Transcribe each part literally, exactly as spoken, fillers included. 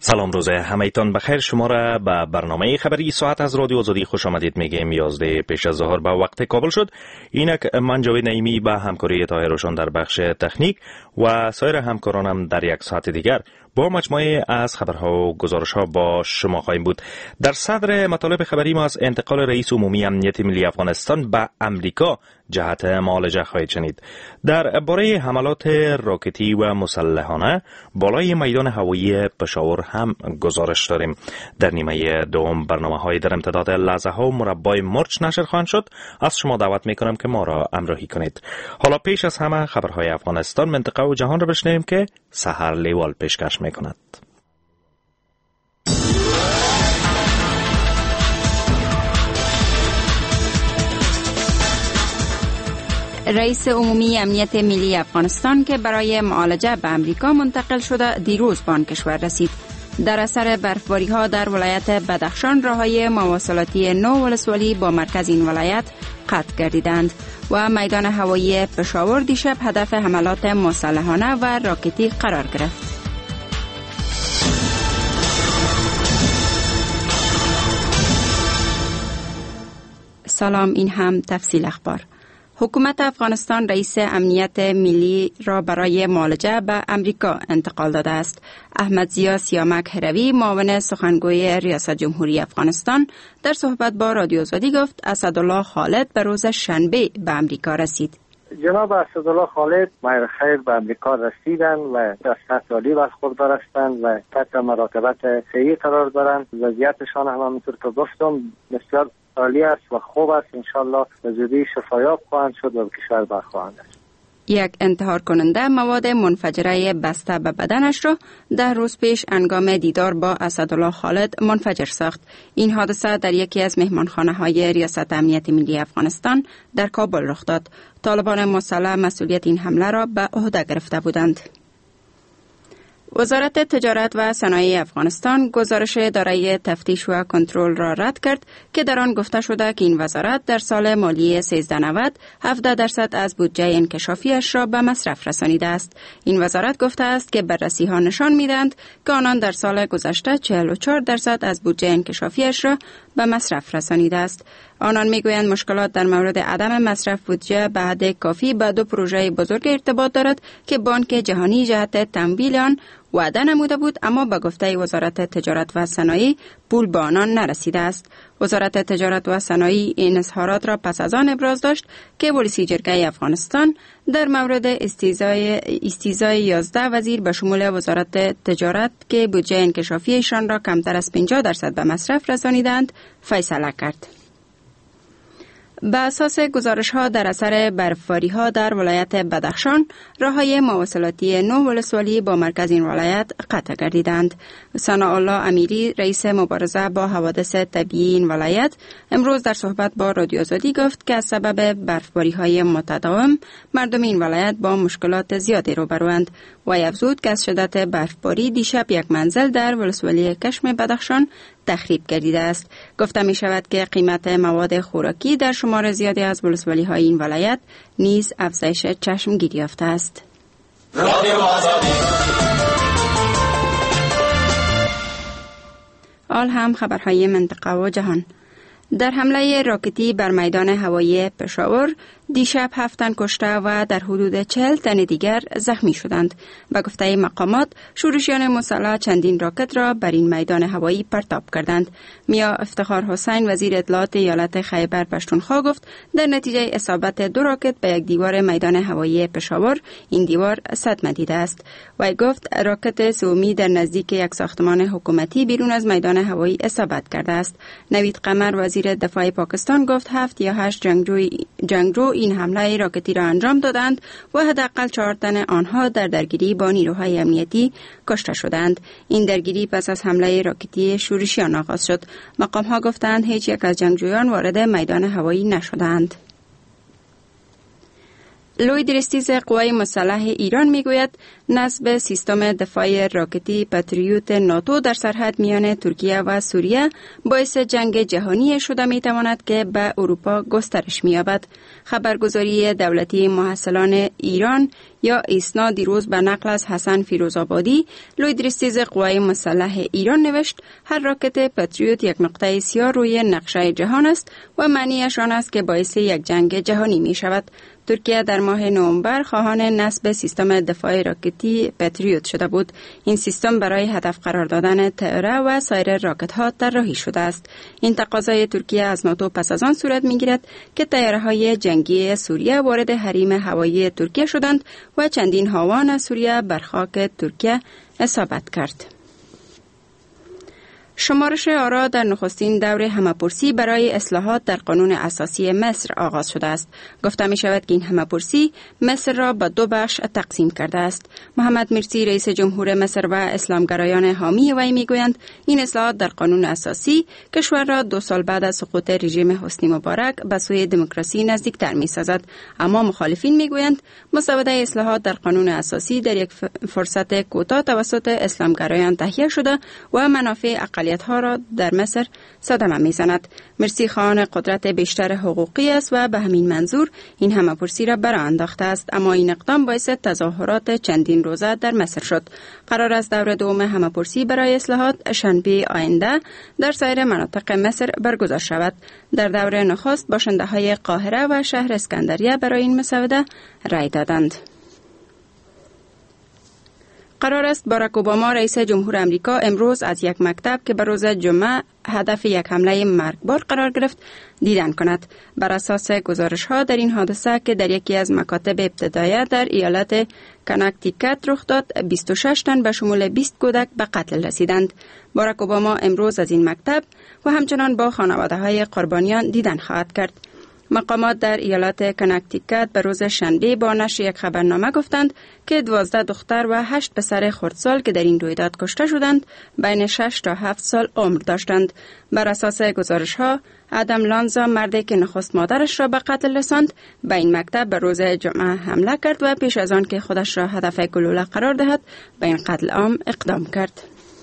سلام روز همه‌تان بخیر. شما را به برنامه خبری ساعت از رادیو آزادی خوش آمدید میگیم. یازده پیش از ظهر به وقت کابل شد. اینک من جاوید نعیمی با همکاری طاهرشان در بخش تکنیک و سایر همکارانم در یک ساعت دیگر با مجموعه از خبرها و گزارش‌ها با شما خواهیم بود. در صدر مطالب خبری ما از انتقال رئیس عمومی امنیت ملی افغانستان به امریکا جهت معالجه خواهید شنید. در باره حملات راکتی و مسلحانه بالای میدان هوایی پشاور هم گزارش داریم. در نیمه دوم برنامه‌های در امتداد لحظه ها و مربای مرچ نشر خواهند شد. از شما دعوت می‌کنم که ما را همراهی کنید. حالا پیش از همه خبرهای افغانستان، منطقه و جهان را بشنویم که سحر لیوال پیشکش می‌کند. رئیس عمومی امنیت ملی افغانستان که برای معالجه به امریکا منتقل شده دیروز به آن کشور رسید. در اثر برفباری ها در ولایت بدخشان راههای مواصلاتی نو ولسوالی با مرکز این ولایت قطع گردیدند و میدان هوایی پشاور دیشب هدف حملات مسلحانه و راکتی قرار گرفت. سلام، این هم تفصیل اخبار. حکومت افغانستان رئیس امنیت ملی را برای معالجه به امریکا انتقال داده است. احمد ضیا سیامک هروی، معاون سخنگوی ریاست جمهوری افغانستان، در صحبت با رادیو آزادی گفت اسدالله خالد به روز شنبه به امریکا رسید. جناب اسدالله خالد مهر خیر به امریکا رسیدند و از سطح عالی برخوردار هستند و تحت مراقبت صحی قرار دارند. وضعیتشان هم همونطور که گفتم بسیار عالی است و خوب است. انشالله به زودی شفایاب خواهند شد و به کشور برخواهند است. یک انتحار کننده مواد منفجره بسته به بدنش را ده روز پیش هنگام دیدار با اسدالله خالد منفجر ساخت. این حادثه در یکی از مهمانخانه های ریاست امنیت ملی افغانستان در کابل رخ داد. طالبان مسلح مسئولیت این حمله را به عهده گرفته بودند. وزارت تجارت و صنایع افغانستان گزارش اداره تفتیش و کنترل را رد کرد که در آن گفته شده که این وزارت در سال مالی سیزده نود هفده درصد از بودجه انکشافیش را به مصرف رسانیده است. این وزارت گفته است که بررسی ها نشان می‌دهند که آنان در سال گذشته چهل و چهار درصد از بودجه انکشافیش را به مصرف رسانیده است. آنان میگویند مشکلات در مورد عدم مصرف بودجه به حد کافی به دو پروژه بزرگ ارتباط دارد که بانک جهانی جهت تمویل آن وعده نموده بود، اما به گفته وزارت تجارت و صنایع پول به آنان نرسیده است. وزارت تجارت و صنایع این اظهارات را پس از آن ابراز داشت که پلیسی جرگه افغانستان در مورد استیضای استیضای یازده وزیر به شمول وزارت تجارت که بودجه انکشافیشان را کمتر از پنجاه درصد به مصرف رسانیدند فیصله کرد. به اساس گزارش ها در اثر برفباری ها در ولایت بدخشان راههای مواصلاتی نو ولسوالی با مرکز این ولایت قطع گردیدند. ثناءالله امیری، رئیس مبارزه با حوادث طبیعی این ولایت، امروز در صحبت با رادیو آزادی گفت که از سبب برفباری های متداوم مردم این ولایت با مشکلات زیادی روبروند و افزود که از شدت برفباری دیشب یک منزل در ولسوالی کشم بدخشان تخریب گردیده است. گفته می شود که قیمت مواد خوراکی در شمار زیادی از ولسوالی های این ولایت نیز افزایش چشمگیری یافته است. آل هم خبرهای منطقه و جهان. در حمله راکتی بر میدان هوایی پشاور دیشب هفت تن کشته و در حدود چهل تن دیگر زخمی شدند. به گفته مقامات شورشیان مسلح چندین راکت را بر این میدان هوایی پرتاب کردند. میا افتخار حسین، وزیر اطلاعات ایالت خیبر پشتونخوا، گفت در نتیجه اصابت دو راکت به یک دیوار میدان هوایی پشاور این دیوار صدمه دیده است. و گفت راکت سومی در نزدیک یک ساختمان حکومتی بیرون از میدان هوایی اصابت کرده است. نوید قمر، وزیر دفاع پاکستان، گفت هفت یا هشت جنگجوی جنگجو این حمله راکتی را انجام دادند و حداقل چهار تن آنها در درگیری با نیروهای امنیتی کشته شدند. این درگیری پس از حمله راکتی شورشیان آغاز شد. مقام ها گفتند هیچ یک از جنگجویان وارد میدان هوایی نشدند. لوید رستیز قوای مسلح ایران میگوید نصب سیستم دفاعی راکتی پاتریوت ناتو در سرحد میان ترکیه و سوریه باعث جنگ جهانی شده میتواند که به اروپا گسترش می‌یابد. خبرگزاری دولتی محصلان ایران یا ایسنا دیروز به نقل از حسن فیروزآبادی لوید رستیز قوای مسلح ایران نوشت هر راکت پاتریوت یک نقطه سیاه روی نقشه جهان است و معنیش آن است که باعث یک جنگ جهانی می شود. ترکیه در ماه نوامبر خواهان نصب سیستم دفاع راکتی پاتریوت شده بود. این سیستم برای هدف قرار دادن طیاره و سایر راکت ها طراحی شده است. این تقاضای ترکیه از ناتو پس از آن صورت میگیرد که طیاره های جنگی سوریه وارد حریم هوایی ترکیه شدند و چندین هاوان سوریه بر خاک ترکیه اصابت کرد. شمارش آرا در نخستین دور همه‌پرسی برای اصلاحات در قانون اساسی مصر آغاز شده است. گفته می شود که این همه‌پرسی مصر را به دو بخش تقسیم کرده است. محمد مرسی رئیس جمهور مصر و اسلامگرایان حامی وی می گویند این اصلاحات در قانون اساسی کشور را دو سال بعد از سقوط رژیم حسنی مبارک به سوی دموکراسی نزدیکتر می سازد. اما مخالفین می گویند مسوده اصلاحات در قانون اساسی در یک فرصت کوتاه توسط اسلامگرایان تهیه شده و منافع ها را در مصر صدمه میزند. مرسی خواهان قدرت بیشتر حقوقی است و به همین منظور این همه‌پرسی را برآ انداخته است، اما این اقدام باعث تظاهرات چندین روزه در مصر شد. قرار است دور دوم همه‌پرسی برای اصلاحات شنبه آینده در سایر مناطق مصر برگزار شود. در دور نخست باشنده های قاهره و شهر اسکندریه برای این مسوده رای دادند. قرار است باراک اوباما رئیس جمهور امریکا امروز از یک مکتب که به روز جمعه هدف یک حمله مرگبار قرار گرفت دیدن کند. بر اساس گزارش ها در این حادثه که در یکی از مکاتب ابتدایی در ایالت کنکتیکت رخ داد بیست و شش تن به شمول بیست کودک به قتل رسیدند. باراک اوباما امروز از این مکتب و همچنان با خانواده های قربانیان دیدن خواهد کرد. مقامات در ایالت کنکتیکت به روز شنبه با نشر یک خبرنامه گفتند که دوازده دختر و هشت پسر خردسال که در این رویداد کشته شدند بین شش تا هفت سال عمر داشتند. بر اساس گزارش ها آدم لانزا مردی که نخست مادرش را به قتل رساند به این مکتب به روز جمعه حمله کرد و پیش از آن که خودش را هدف گلوله قرار دهد به این قتل عام اقدام کرد.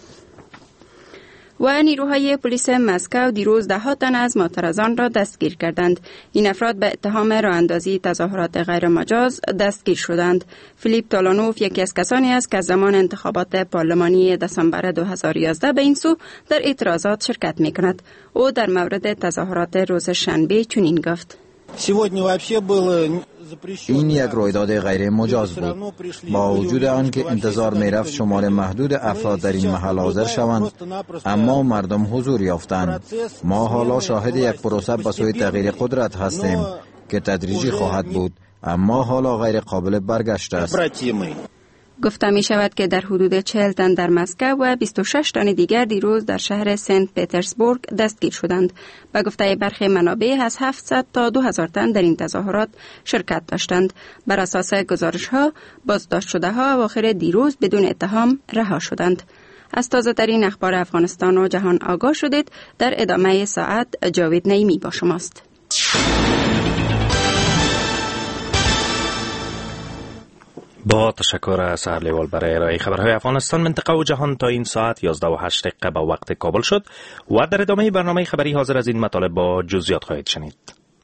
و نیروهای پلیس مسکو دیروز ده ها تن از معترضان را دستگیر کردند. این افراد به اتهام راه اندازی تظاهرات غیر مجاز دستگیر شدند. فیلیپ تولانوف یکی از کسانی است که از زمان انتخابات پارلمانی دسامبر دو هزار و یازده به این سو در اعتراضات شرکت می کند. او در مورد تظاهرات روز شنبه چنین گفت: این یک رویداد غیر مجاز بود. با وجود آنکه انتظار می رفت شمار محدود افراد در این محل حاضر شوند، اما مردم حضور یافتند. ما حالا شاهد یک پروسه به سوی تغییر قدرت هستیم که تدریجی خواهد بود، اما حالا غیر قابل برگشت است. گفته می شود که در حدود چهل تن در مسکو و بیست و شش تن دیگر دیروز در شهر سنت پترزبورگ دستگیر شدند. به گفته برخی منابع از هفتصد تا دو هزار تن در این تظاهرات شرکت داشتند. بر اساس گزارش ها بازداشت شده ها اواخر دیروز بدون اتهام رها شدند. از تازه ترین اخبار افغانستان و جهان آگاه شدید. در ادامه ساعت جاوید نعیمی با شماست. با تشکر سهرلیوال برای ارائه خبرهای افغانستان، منطقه و جهان تا این ساعت یازده و هشت دقیقه به وقت کابل شد و در ادامه برنامه خبری حاضر از این مطالب با جزئیات خواهید شنید.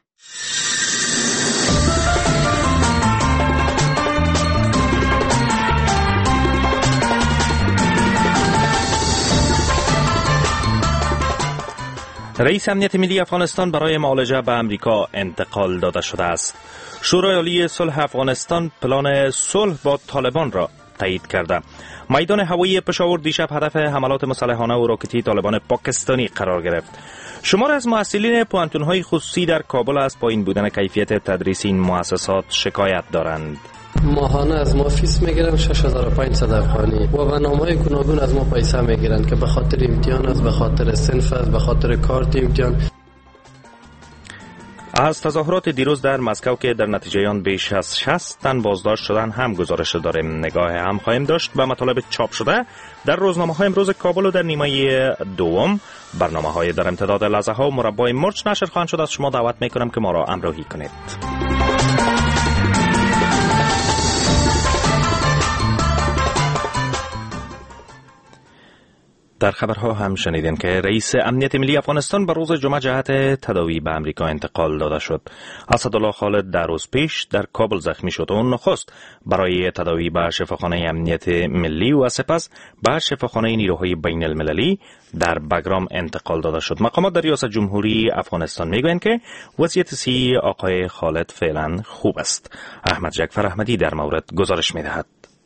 رئیس امنیت ملی افغانستان برای معالجه به امریکا انتقال داده شده است. شورای عالی صلح افغانستان پلان صلح با طالبان را تایید کرده. میدان هوایی پشاور دیشب هدف حملات مسلحانه و راکتی طالبان پاکستانی قرار گرفت. شمار از محصلین پوهنتون‌های خصوصی در کابل از پایین بودن کیفیت تدریس این مؤسسات شکایت دارند. ماهانه از ما فیس میگیرن شش هزار و پانصد افغانی و برنامه‌های گوناگون از ما پیسه میگیرن که به خاطر امتحان است، به خاطر صنف است، به خاطر کارت امتحان. از تظاهرات دیروز در مسکو که در نتیجه آن بیش از شصت تن بازداشت شدن هم گزارش داریم. نگاه هم خواهیم داشت به مطالب چاپ شده در روزنامه‌های امروز کابل و در نیمه دوم. برنامه‌های در امتداد لحظه ها و مربع مرچ نشر خواهند شد. از شما دعوت میکنم که ما را همراهی کنید. در خبرها هم شنیدین که رئیس امنیت ملی افغانستان به روز جمعه جهت تداوی به امریکا انتقال داده شد. اسدالله خالد در روز پیش در کابل زخمی شد و نخست برای تداوی به شفاخانه امنیت ملی و سپس به شفاخانه نیروهای بین المللی در بگرام انتقال داده شد. مقامات در ریاست جمهوری افغانستان میگویند که وضعیت صحی آقای خالد فعلا خوب است. احمد جعفر احمدی در مورد گزارش میدهد.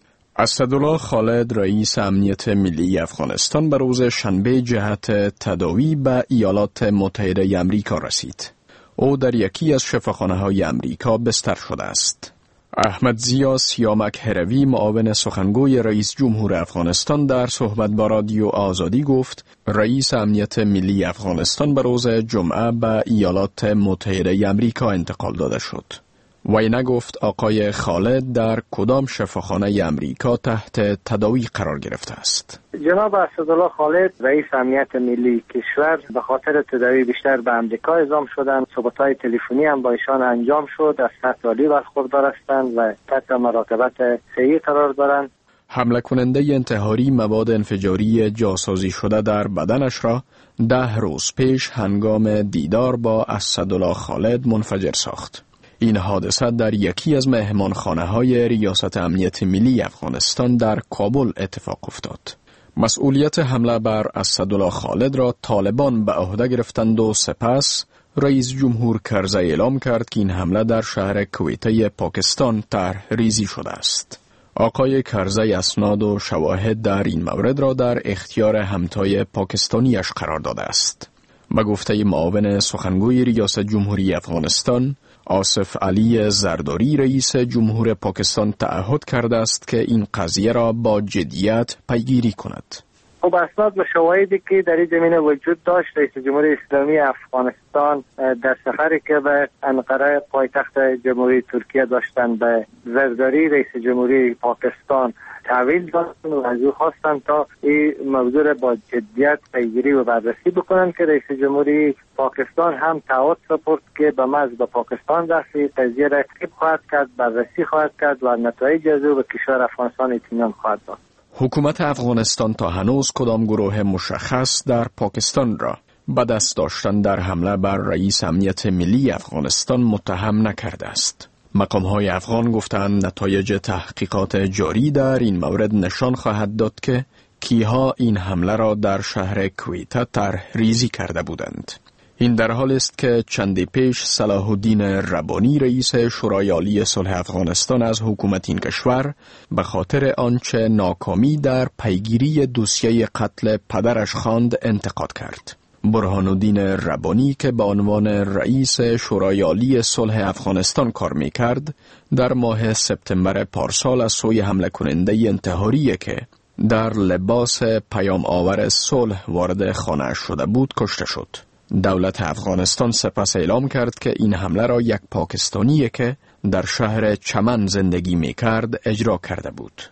اسدالله خالد رئیس امنیت ملی افغانستان به روز شنبه جهت تداوی به ایالات متحده امریکا رسید. او در یکی از شفاخانه‌های امریکا بستر شده است. احمد ضیا سیامک هروی معاون سخنگوی رئیس جمهور افغانستان در صحبت با رادیو آزادی گفت رئیس امنیت ملی افغانستان به روز جمعه به ایالات متحده امریکا انتقال داده شد. وی نگفت آقای خالد در کدام شفاخانه امریکا تحت تداوی قرار گرفته است. جناب اسدالله خالد رئیس امنیت ملی کشور به خاطر تداوی بیشتر به امریکا اعزام شدند. صحبت‌های تلفنی هم با ایشان انجام شد. از سطح عالی برخوردار هستند و تحت مراقبت صحی قرار دارند. حمله کننده انتحاری مواد انفجاری جاسازی شده در بدنش را ده روز پیش هنگام دیدار با اسدالله خالد منفجر ساخت. این حادثه در یکی از مهمانخانه‌های ریاست امنیت ملی افغانستان در کابل اتفاق افتاد. مسئولیت حمله بر اسدالله خالد را طالبان به عهده گرفتند و سپس رئیس جمهور کرزی اعلام کرد که این حمله در شهر کویته پاکستان طرح ریزی شده است. آقای کرزی اسناد و شواهد در این مورد را در اختیار همتای پاکستانیش قرار داده است. به گفته معاون سخنگوی ریاست جمهوری افغانستان آصف علی زرداری رئیس جمهور پاکستان تعهد کرده است که این قضیه را با جدیت پیگیری کند. خب اسناد و شواهدی که در این زمینه وجود داشت رئیس جمهوری اسلامی افغانستان در سفری که به انقره پایتخت جمهوری ترکیه داشتند به زرداری رئیس جمهوری پاکستان تحویل دادن و از او خواستن تا این موضوع را با جدیت پیگیری و بررسی بکنن که رئیس جمهوری پاکستان هم تعهد سپرد که به محض به پاکستان رسید قضیه را تحقیق خواهد کرد، بررسی خواهد کرد و نتایج از او به کشور افغانستان اطمینان خواهد داد. حکومت افغانستان تا هنوز کدام گروه مشخص در پاکستان را به دست داشتن در حمله بر رئیس امنیت ملی افغانستان متهم نکرده است. مقام‌های افغان گفتند نتایج تحقیقات جاری در این مورد نشان خواهد داد که کیها این حمله را در شهر کویته طرح ریزی کرده بودند. این در حال است که چندی پیش صلاح الدین ربانی رئیس شورای عالی صلح افغانستان از حکومت این کشور به خاطر آنچه ناکامی در پیگیری دوسیه قتل پدرش خواند انتقاد کرد. برهان الدین ربانی که به عنوان رئیس شورای عالی صلح افغانستان کار می‌کرد، در ماه سپتامبر پارسال از سوی حمله کننده انتحاری که در لباس پیام آور صلح وارد خانه شده بود کشته شد. دولت افغانستان سپس اعلام کرد که این حمله را یک پاکستانی که در شهر چمن زندگی می‌کرد اجرا کرده بود.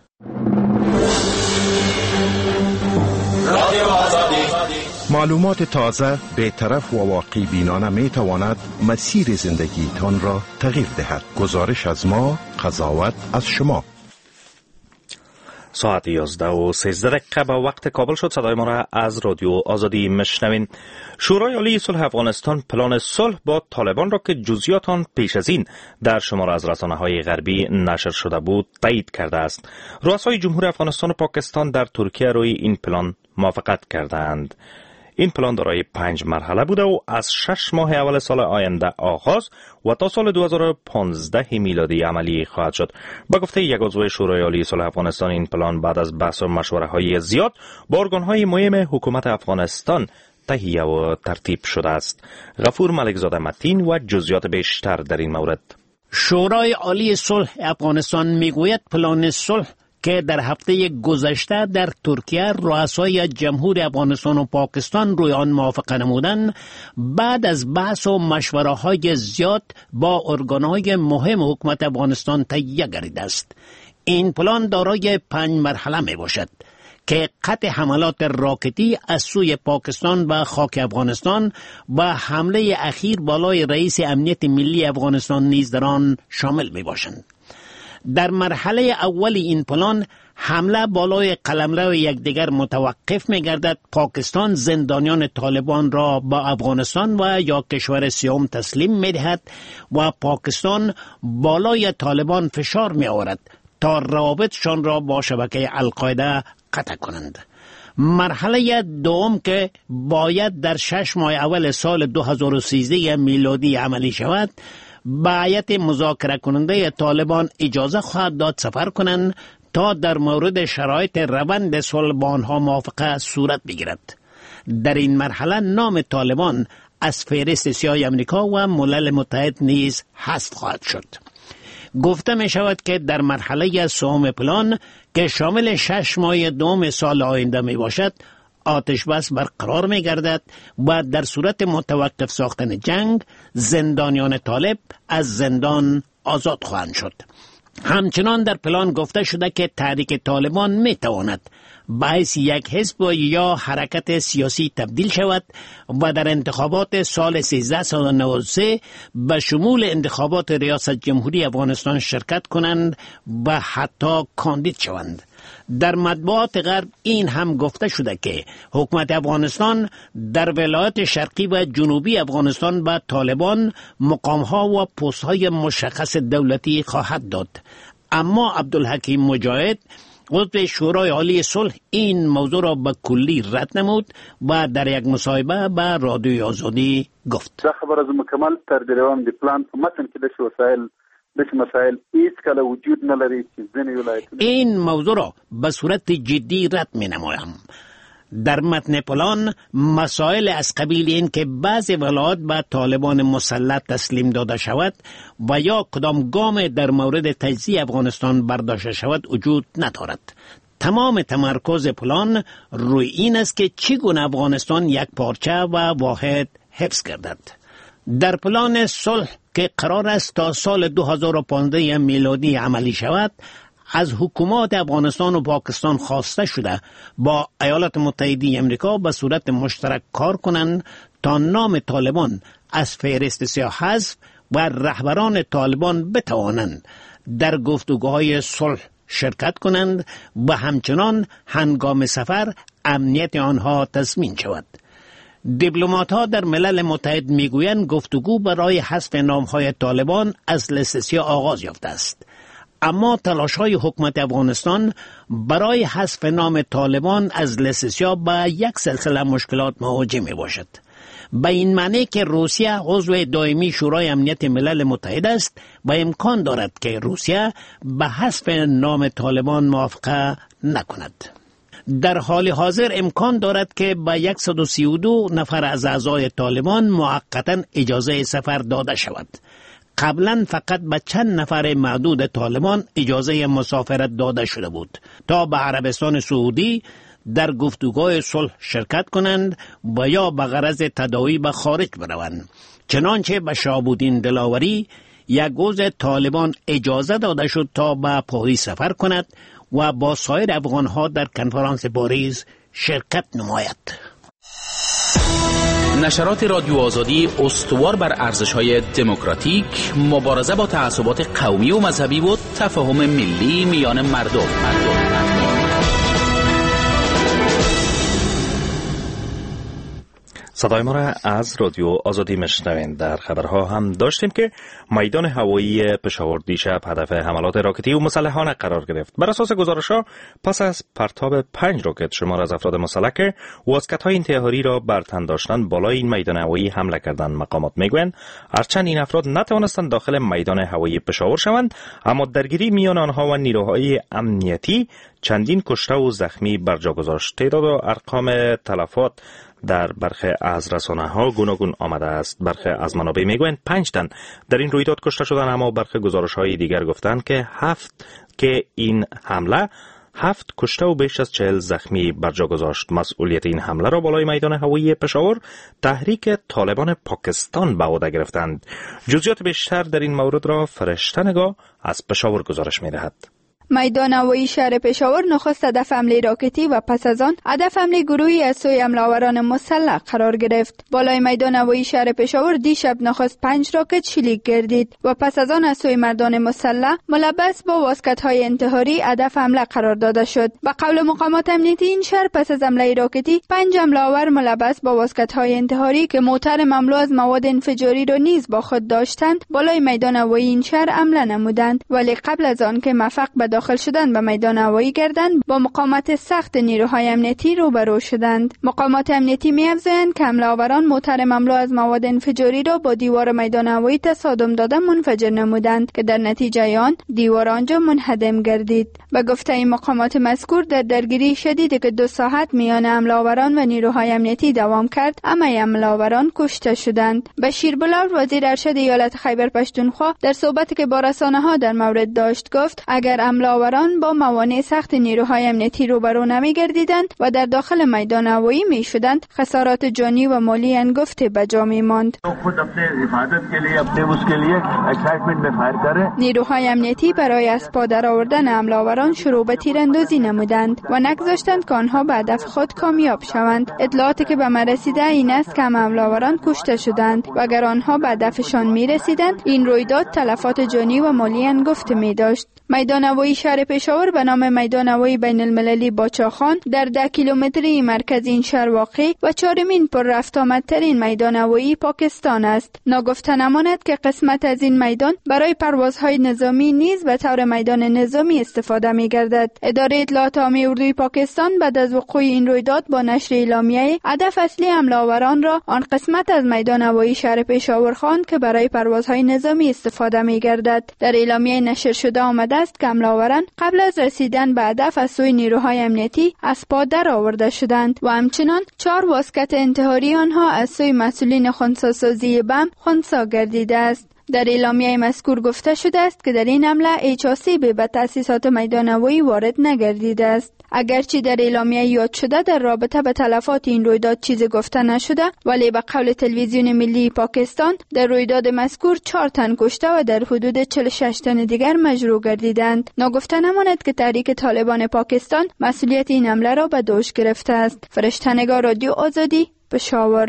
معلومات تازه، بی‌طرف و واقع بینانه می تواند مسیر زندگی تان را تغییر دهد. گزارش از ما، قضاوت از شما. ساعت یازده و سیزده دقیقه به وقت کابل شد. صدای ما را از رادیو آزادی مشنوین. شورای عالی صلح افغانستان پلان صلح با طالبان را که جزئیات آن پیش از این در شمار از رسانه‌های غربی نشر شده بود تایید کرده است. رؤسای جمهور افغانستان و پاکستان در ترکیه روی این پلان موافقت کردند. این پلان دارای پنج مرحله بوده و از شش ماه اول سال آینده آغاز و تا سال دو هزار و پانزده میلادی عملی خواهد شد. با گفته یک عضو شورای عالی صلح افغانستان این پلان بعد از بحث و مشوره های زیاد با ارگان های مهم حکومت افغانستان تهیه و ترتیب شده است. غفور ملکزاده متین و جزئیات بیشتر در این مورد. شورای عالی صلح افغانستان میگوید پلان صلح که در هفته گذشته در ترکیه رؤسای جمهور افغانستان و پاکستان روی آن موافقه نمودند، بعد از بحث و مشوره‌های زیاد با ارگان‌های مهم حکومت افغانستان تهیه گردیده است. این پلان دارای پنج مرحله می باشد که قطع حملات راکتی از سوی پاکستان به خاک افغانستان و حمله اخیر بالای رئیس امنیت ملی افغانستان نیز در آن شامل می باشند. در مرحله اول این پلان حمله بالای قلمرو یکدیگر متوقف می‌گردد. پاکستان زندانیان طالبان را با افغانستان و یا کشور سیوم تسلیم می‌دهد و پاکستان بالای طالبان فشار می‌آورد تا روابطشان را با شبکه القاعده قطع کنند. مرحله دوم که باید در شش ماه اول سال دو هزار و سیزده میلادی عملی شود، باید مذاکره کننده طالبان اجازه خواهد داد سفر کنند تا در مورد شرایط روند صلح با آنها موافقه صورت بگیرد. در این مرحله نام طالبان از فهرست سیاه امریکا و ملل متحد نیز حذف خواهد شد. گفته می شود که در مرحله سوم پلان که شامل شش ماه دوم سال آینده می باشد، آتش بس برقرار می گردد و در صورت متوقف ساختن جنگ زندانیان طالب از زندان آزاد خواهند شد. همچنان در پلان گفته شده که تحریک طالبان می تواند باعث یک حزب یا حرکت سیاسی تبدیل شود و در انتخابات سال سیزده و نود و سه به شمول انتخابات ریاست جمهوری افغانستان شرکت کنند و حتی کاندید شوند. در مطبوعات غرب این هم گفته شده که حکومت افغانستان در ولایات شرقی و جنوبی افغانستان به طالبان مقامها و پست‌های مشخص دولتی خواهد داد. اما عبدالحکیم مجاهد عضو شورای عالی صلح این موضوع را به کلی رد نمود و در یک مصاحبه به رادیوی آزادی گفت: دا خبر از مکمل تر دوام دی پلان په متن کې د وسایل د مسائل هیڅ کله وجود نه لري چې ځینې ولایتونه این موضوع را به صورت جدی رد می نمایم. در متن پلان مسائل از قبیل این که بعضی ولایات به طالبان مسلط تسلیم داده شود و یا کدام گام در مورد تجزیه افغانستان برداشته شود وجود ندارد. تمام تمرکز پلان روی این است که چگونه افغانستان یک پارچه و واحد حفظ گردد. در پلان صلح که قرار است تا سال دو هزار و پانزده میلادی عملی شود، از حکومات افغانستان و پاکستان خواسته شده با ایالات متحده امریکا به صورت مشترک کار کنند تا نام طالبان از فهرست سیاه حذف و رهبران طالبان بتوانند در گفتگوهای صلح شرکت کنند و همچنان هنگام سفر امنیت آنها تضمین شود. دیپلمات ها در ملل متحد میگویند گفتگو برای حذف نامهای طالبان از لیست سیاه آغاز یافته است. اما تلاش های حکومت افغانستان برای حذف نام طالبان از لیست سیاه با یک سلسله مشکلات مواجه می باشد. به این معنی که روسیه عضو دائمی شورای امنیت ملل متحد است و امکان دارد که روسیه به حذف نام طالبان موافقه نکند. در حال حاضر امکان دارد که به صد و سی و دو نفر از اعضای طالبان موقتا اجازه سفر داده شود. قبلا فقط به چند نفر معدود طالبان اجازه مسافرت داده شده بود تا به عربستان سعودی در گفتگوهای صلح شرکت کنند و یا به غرض تداوی به خارج بروند. چنانچه به شهاب‌الدین دلاوری یک عضو طالبان اجازه داده شد تا به پاریس سفر کند و با سایر افغانها در کنفرانس پاریس شرکت نماید. نشرات رادیو آزادی استوار بر ارزش‌های دموکراتیک، مبارزه با تعصبات قومی و مذهبی و تفاهم ملی میان مردم. مردم. صدای ما را از رادیو آزادی میشنوید. در خبرها هم داشتیم که میدان هوایی پشاور دیشب هدف حملات راکتی و مسلحانه قرار گرفت. بر اساس گزارش‌ها پس از پرتاب پنج راکت شمار از افراد مسلح که واسکت‌های انتحاری را بر تن داشتند بالای این میدان هوایی حمله کردند. مقامات میگویند هرچند این افراد نتوانستند داخل میدان هوایی پشاور شوند، اما درگیری میان آنها و نیروهای امنیتی چندین کشته و زخمی بر جا گذاشت. تعداد و ارقام تلفات در برخی از رسانه‌ها گوناگون آمده است. برخی از منابع میگویند پنج تن در این رویداد کشته شدند، اما برخی گزارش‌های دیگر گفتند که هفت که این حمله هفت کشته و بیش از چهل زخمی بر جا گذاشت. مسئولیت این حمله را بالای میدان هوایی پشاور تحریک طالبان پاکستان به عهده گرفتند. جزئیات بیشتر در این مورد را فرشته نگاه از پشاور گزارش می‌دهد. میدان هوایی شهر پشاور نخست هدف حمله راکتی و پس از آن هدف حمله گروهی از سوی حمله‌آوران مسلح قرار گرفت. بالای میدان هوایی شهر پشاور دیشب نخست پنج راکت شلیک گردید و پس از آن از سوی مردان مسلح ملبس با واسکت‌های انتحاری هدف حمله قرار داده شد. به قول مقامات امنیتی این شهر پس از حمله راکتی پنج حمله‌آور ملبس با واسکت‌های انتحاری که موتر مملو از مواد انفجاری را نیز با خود داشتند بالای میدان هوایی این شهر حمله نمودند، ولی قبل از آن که موفق به داخل شدن به میدان هوایی گردند با مقاومت سخت نیروهای امنیتی روبرو شدند. مقامات امنیتی می‌افزایند که حمله‌آوران موتر مملو از مواد انفجاری را با دیوار میدان هوایی تصادم داده منفجر نمودند که در نتیجه آن دیوار آنجا منهدم گردید. به گفته این مقامات مذکور در درگیری شدیدی که دو ساعت میان حمله‌آوران و نیروهای امنیتی دوام کرد، همه حمله‌آوران کشته شدند. بشیر بلال وزیر ارشد ایالت خیبر پختونخوا در صحبتی که با رسانه‌ها در مورد داشت گفت اگر حمله‌آوران با موانع سخت نیروهای امنیتی روبرو نمی‌گردیدند و در داخل میدان هوایی می‌شدند، خسارات جانی و مالی انگفته به جا می‌ماند. نیروهای امنیتی برای از پا درآوردن حمله‌آوران شروع به تیراندازی نمودند و نگذاشتند که آنها به هدف خود کامیاب شوند. اطلاعاتی که به ما رسیده این است که حمله‌آوران کشته شدند و اگر آنها به هدفشان می‌رسیدند این رویداد تلفات جانی و مالی انگفته می‌داشت. میدان هوایی شهر پشاور به نام میدان هوایی بین المللی باچاخان در ده کیلومتری مرکز این شهر واقع و چهارمین پر رفت آمدترین میدان هوایی پاکستان است. ناگفته نماند که قسمت از این میدان برای پروازهای نظامی نیز به طور میدان نظامی استفاده می گردد. اداره اطلاعات عامه اردوی پاکستان بعد از وقوع این رویداد با نشر اعلامیه هدف اصلی حمله‌آوران را آن قسمت از میدان هوایی شهر پشاور خواند که برای پروازهای نظامی استفاده می گردد. در اعلامیه نشر شده آمده است که حمله‌آوران قبل از رسیدن به هدف از سوی نیروهای امنیتی از پا درآورده شدند و همچنان چهار واسکت انتحاری آنها از سوی مسئولین خنثی‌سازی بم خنثی گردیده است. در اعلامیه مذکور گفته شده است که در این حمله هیچ آسیبی به تأسیسات میدان هوایی وارد نگردیده است. اگرچه در اعلامیه یاد شده در رابطه به تلفات این رویداد چیزی گفته نشده، ولی به قول تلویزیون ملی پاکستان در رویداد مذکور چهار تن کشته و در حدود چهل و شش تن دیگر مجروح گردیدند. ناگفته نماند که تحریک طالبان پاکستان مسئولیت این حمله را به دوش گرفته است. فرشته‌نگار رادیو آزادی، پشاور.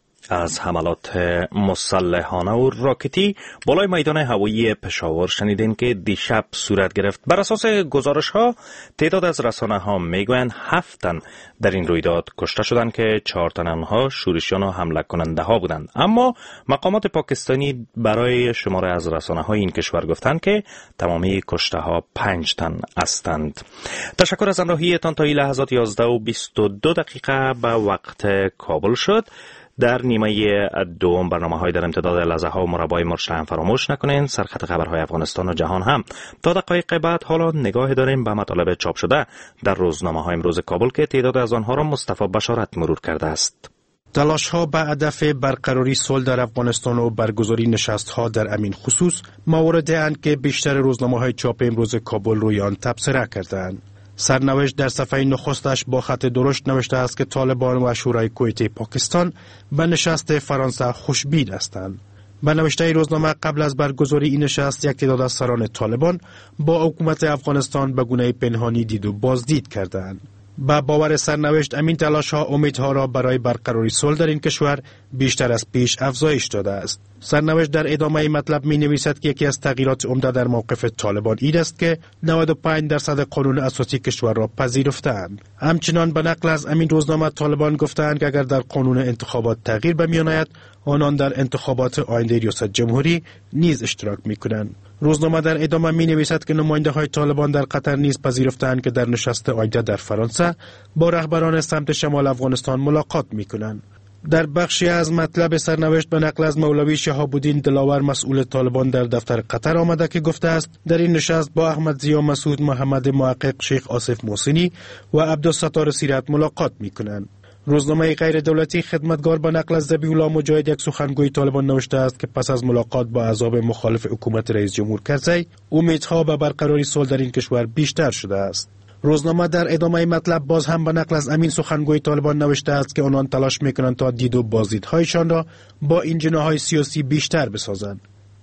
از حملات مسلحانه و راکتی بالای میدان هوایی پشاور شنیدین که دیشب صورت گرفت. بر اساس گزارش ها تعداد از رسانه ها میگویند هفت تن در این رویداد کشته شدند که چهار تن آنها شورشیان و حمله کننده ها بودند، اما مقامات پاکستانی برای شماره از رسانه های این کشور گفتند که تمامی کشته ها پنج تن هستند. تشکر از همراهیتان تا این لحظات یازده و بیست و دو دقیقه به وقت کابل شد. در نیمه دوم برنامه های در امتداد لحظه ها و مربای مرشد هم فراموش نکنین. سرخط خبرهای افغانستان و جهان هم تا دقایق بعد. حالا نگاه داریم به مطالب چاپ شده در روزنامه های امروز کابل که تعداد از آنها را مصطفی بشارت مرور کرده است. تلاش ها به هدف برقراری صلح در افغانستان و برگزاری نشست ها در امین خصوص مواردی اند که بیشتر روزنامه های چاپ امروز کابل روی آن تبصره کردند. سرنوشت در صفحه نخستش با خط درشت نوشته است که طالبان و شورای کویت پاکستان به نشست فرانسه خوشبین هستند. به نوشته روزنامه قبل از برگزاری این نشست یک تعداد از سران طالبان با حکومت افغانستان به گونه پنهانی دید و بازدید کردند. با باور سرنوشت امین تلاش ها امیدها را برای برقراری صلح در این کشور بیشتر از پیش افزایش داده است. سرنوشت در ادامه مطلب می نویسد که یکی از تغییرات عمده در موقف طالبان این است که نود و پنج درصد قانون اساسی کشور را پذیرفتند. همچنان به نقل از امین روزنامه طالبان گفتند که اگر در قانون انتخابات تغییر به میان آید آنان در انتخابات آینده ریاست جمهوری نیز اشتراک می کنند. روزنامه در ادامه می نویسد که نماینده های طالبان در قطر نیز پذیرفتند که در نشست آینده در فرانسه با رهبران سمت شمال افغانستان ملاقات می کنند. در بخشی از مطلب سرنوشت به نقل از مولوی شهاب الدین دلاور مسئول طالبان در دفتر قطر آمده که گفته است در این نشست با احمد ضیا مسعود، محمد محقق، شیخ آصف محسنی و عبدالستار سیرت ملاقات می کنند. روزنامه غیر دولتی خدمتگار به نقل از ذبیح الله مجاهد یک سخنگوی طالبان نوشته است که پس از ملاقات با احزاب مخالف حکومت رئیس جمهور کرزی امیدها به برقراری صلح در این کشور بیشتر شده است. روزنامه در ادامه مطلب باز هم به نقل از امین سخنگوی طالبان نوشته است که آنان تلاش میکنند تا دید و بازدیدهایشان را با این جناح‌های سیاسی بیشتر بسازند.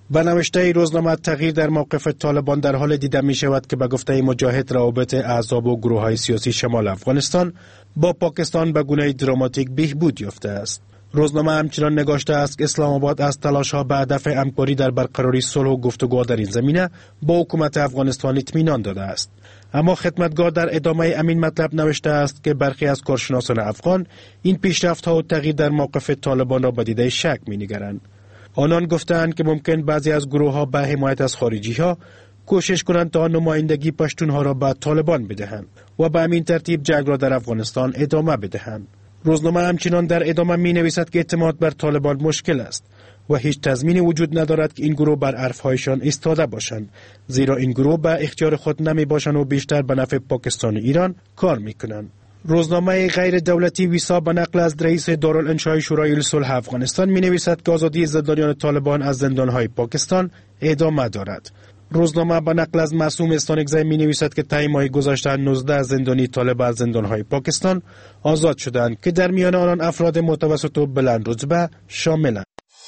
و نوشته روزنامه تغییر در موقف طالبان در حال دیده می شود که به گفته مجاهد روابط احزاب و گروه های سیاسی شمال افغانستان با پاکستان به گونه دراماتیک بهبود یافته است. روزنامه همچنان نگاشته است که اسلام آباد از تلاش ها به هدف همکاری در برقراری صلح و گفتگو در این زمینه با حکومت افغانستان اطمینان داده است. اما خدمتگار در ادامه همین مطلب نوشته است که برخی از کارشناسان افغان این پیشرفت ها و تغییر در موقف طالبان را با دیده شک می نگرند. آنان گفتند که ممکن بعضی از گروه ها به حمایت از خارجی ها کوشش کنند تا نمایندگی پشتون ها را به طالبان بدهند و به همین ترتیب جنگ را در افغانستان ادامه بدهند. روزنامه همچنان در ادامه می نویسد که اعتماد بر طالبان مشکل است و هیچ تضمینی وجود ندارد که این گروه بر حرفهایشان ایستاده باشند، زیرا این گروه به اختیار خود نمی باشند و بیشتر به نفع پاکستان و ایران کار می کنند. روزنامه غیر دولتی ویسا به نقل از رئیس دارالانشای شورای صلح افغانستان می نویسد که آزادی زندانیان طالبان از زندانهای پاکستان ادامه دارد. روزنامه به نقل از معصوم استانکزی می نویسد که طی ماه گذشته نوزده زندانی طالب از زندانهای پاکستان آزاد شدند که در میان آنان افراد متوسط و بلند رتبه شاملند.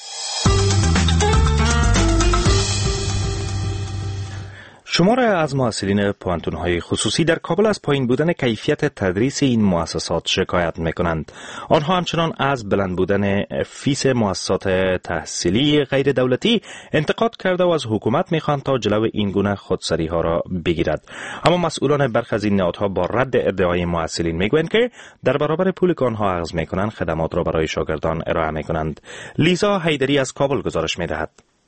شمار از محصلین پوهنتون‌های خصوصی در کابل از پایین بودن کیفیت تدریس این مؤسسات شکایت می‌کنند. آنها همچنان از بلند بودن فیس مؤسسات تحصیلی غیر دولتی انتقاد کرده و از حکومت می‌خواهند تا جلو این گونه خودسری‌ها را بگیرد. اما مسئولان برخی از این نهادها با رد ادعای محصلین می‌گویند که در برابر پولی که آنها اخذ می‌کنند خدمات را برای شاگردان ارائه می‌کنند. لیزا حیدری از کابل گزارش می‌دهد.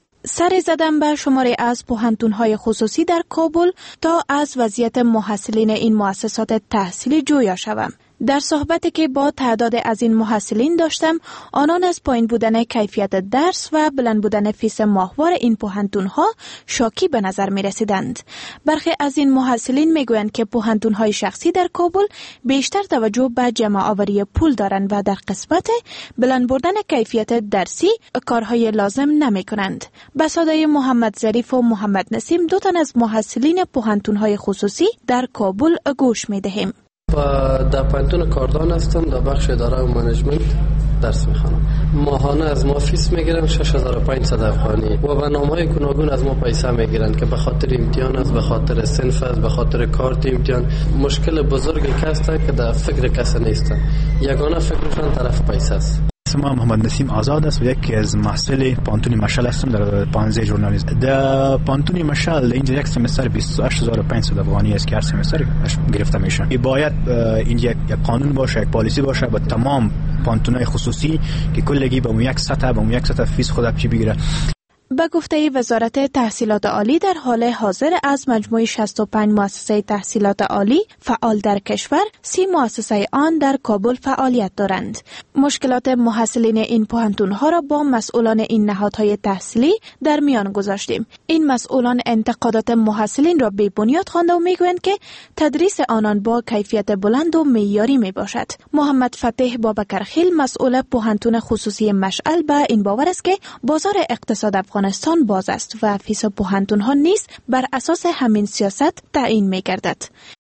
سر زدم به شماره از پوهنتون‌های خصوصی در کابل تا از وضعیت محصلین این مؤسسات تحصیلی جویا شوم. در صحبتی که با تعداد از این محصلین داشتم، آنان از پایین بودن کیفیت درس و بلند بودن فیس ماهوار این پوهنتون‌ها شاکی به نظر می رسیدند. برخی از این محصلین می گویند که پوهنتون‌های شخصی در کابل بیشتر توجه به جمع آوری پول دارند و در قسمت بلند بردن کیفیت درسی کارهای لازم نمی کنند. به صدای محمد ظریف و محمد نسیم، دو تن از محصلین پوهنتون‌های خصوصی در کابل گوش می دهیم. و در پانتون کاردان هستم، در بخش اداره و منیجمنت درس میخوانم. ماهانه از ما فیس میگیرن شش هزار و پانصد افغانی و برنامه‌های گوناگون از ما پیسه میگیرن که به خاطر امتحان است، به خاطر صنف است، به خاطر کارت امتحان. مشکل بزرگی هست که در فکر کس نیستن، یگانه فکرشان طرف پیسه است. اسمم محمد نسیم آزاد است و یکی از محصل پانتون مشعل هستم در پانزده ژورنالیسم. در پانتون مشعل اینجا یک سمستر بیست و هشت هزار و پانصد افغانی است که هر سمستر گرفته میشه. باید اینجا یک قانون باشه، یک پالیسی باشه با تمام پانتون‌های خصوصی که کلگی با یک سطح با یک سطح فیس خود اپچی بگیره. به گفته وزارت تحصیلات عالی، در حال حاضر از مجموع شصت و پنج مؤسسه تحصیلات عالی فعال در کشور، سی مؤسسه آن در کابل فعالیت دارند. مشکلات محصلین این پوهنتون‌ها را با مسئولان این نهادهای تحصیلی در میان گذاشتیم. این مسئولان انتقادات محصلین را بی بنیاد خوانده و میگویند که تدریس آنان با کیفیت بلند و معیاری می باشد. محمد فتح بابکرخیل، مسئول پوهنتون خصوصی مشعل، به این باور است که بازار اقتصاد افغانستان باز است و فیس پوهنتون ها نیز بر اساس همین سیاست تعیین می گردد.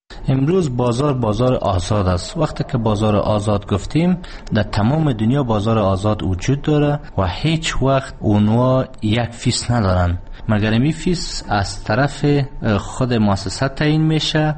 امروز بازار بازار آزاد است. وقتی که بازار آزاد گفتیم، در تمام دنیا بازار آزاد وجود داره و هیچ وقت اونها یک فیس ندارن، مگر این فیس از طرف خود مؤسسه تعیین میشه.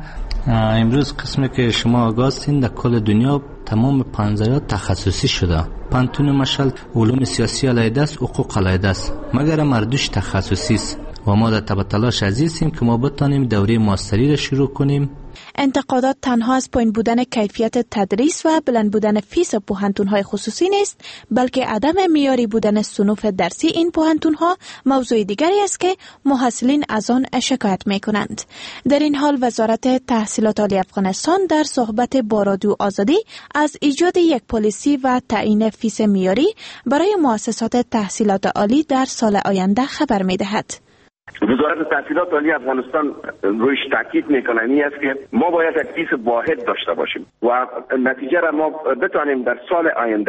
امروز قسمی که شما آگاهستین در کل دنیا تمام پانزده تخصصی شده. پانتون مشعل علوم سیاسی علیده است، حقوق علیده است، مگر مردوش تخصصی است و ما در تب تلاش عزیزیم که ما بتانیم دوره ماستری را شروع کنیم. انتقادات تنها از پایین بودن کیفیت تدریس و بلند بودن فیس پوهنتون‌های خصوصی نیست، بلکه عدم معیاری بودن صنوف درسی این پوهنتون‌ها موضوع دیگری است که محصلین از آن شکایت می‌کنند. در این حال وزارت تحصیلات عالی افغانستان در صحبت با رادیو آزادی از ایجاد یک پالیسی و تعیین فیس معیاری برای مؤسسات تحصیلات عالی در سال آینده خبر می‌دهد. وزارت تحصیلات عالی افغانستان رویش تاکید میکنه این است که ما باید یک فیس واحد داشته باشیم و نتیجه را ما بتوانیم در سال آینده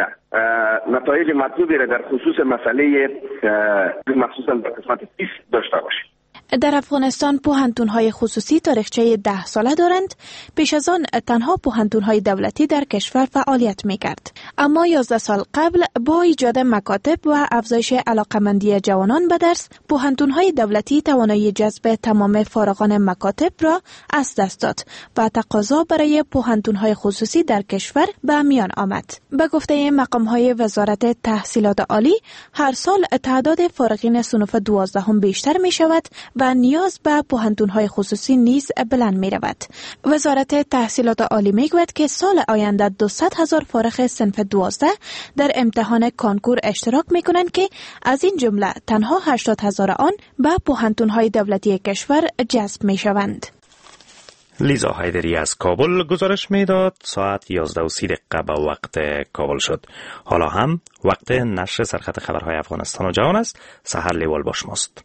نتایج مطلوبی را در خصوص مسئله مخصوصا در قسمت فیس داشته باشیم. در افغانستان پوهنتون‌های خصوصی تاریخچه ده ساله دارند. پیش از آن تنها پوهنتون‌های دولتی در کشور فعالیت می‌کرد. اما یازده سال قبل با ایجاد مکاتب و افزایش علاقمندی جوانان به درس، پوهنتون‌های دولتی توانایی جذب تمام فارغان مکاتب را از دست داد و تقاضا برای پوهنتون‌های خصوصی در کشور به میان آمد. به گفته مقام‌های وزارت تحصیلات عالی، هر سال تعداد فارغین صنف دوازدهم بیشتر می‌شود و نیاز به پوهنتون‌های خصوصی نیز بلند می‌رود. وزارت تحصیلات عالی می‌گوید که سال آینده دویست هزار فارغ صنف دوازده در امتحان کانکور اشتراک می‌کنند که از این جمله تنها هشتاد هزار آن به پوهنتون‌های دولتی کشور جذب می‌شوند. لیزا حیدری از کابل گزارش میداد. ساعت یازده و سی دقیقه به وقت کابل شد. حالا هم وقت نشر سرخط خبرهای افغانستان و جهان است. سحر لیوال با شماست.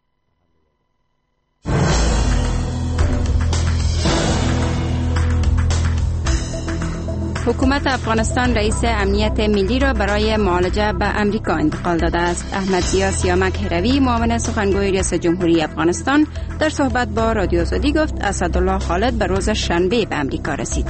حکومت افغانستان رئیس امنیت ملی را برای معالجه به امریکا انتقال داده است. احمد ضیا سیامک هروی، معاون سخنگوی ریاست جمهوری افغانستان، در صحبت با رادیو آزادی گفت اسدالله خالد به روز شنبه به امریکا رسید.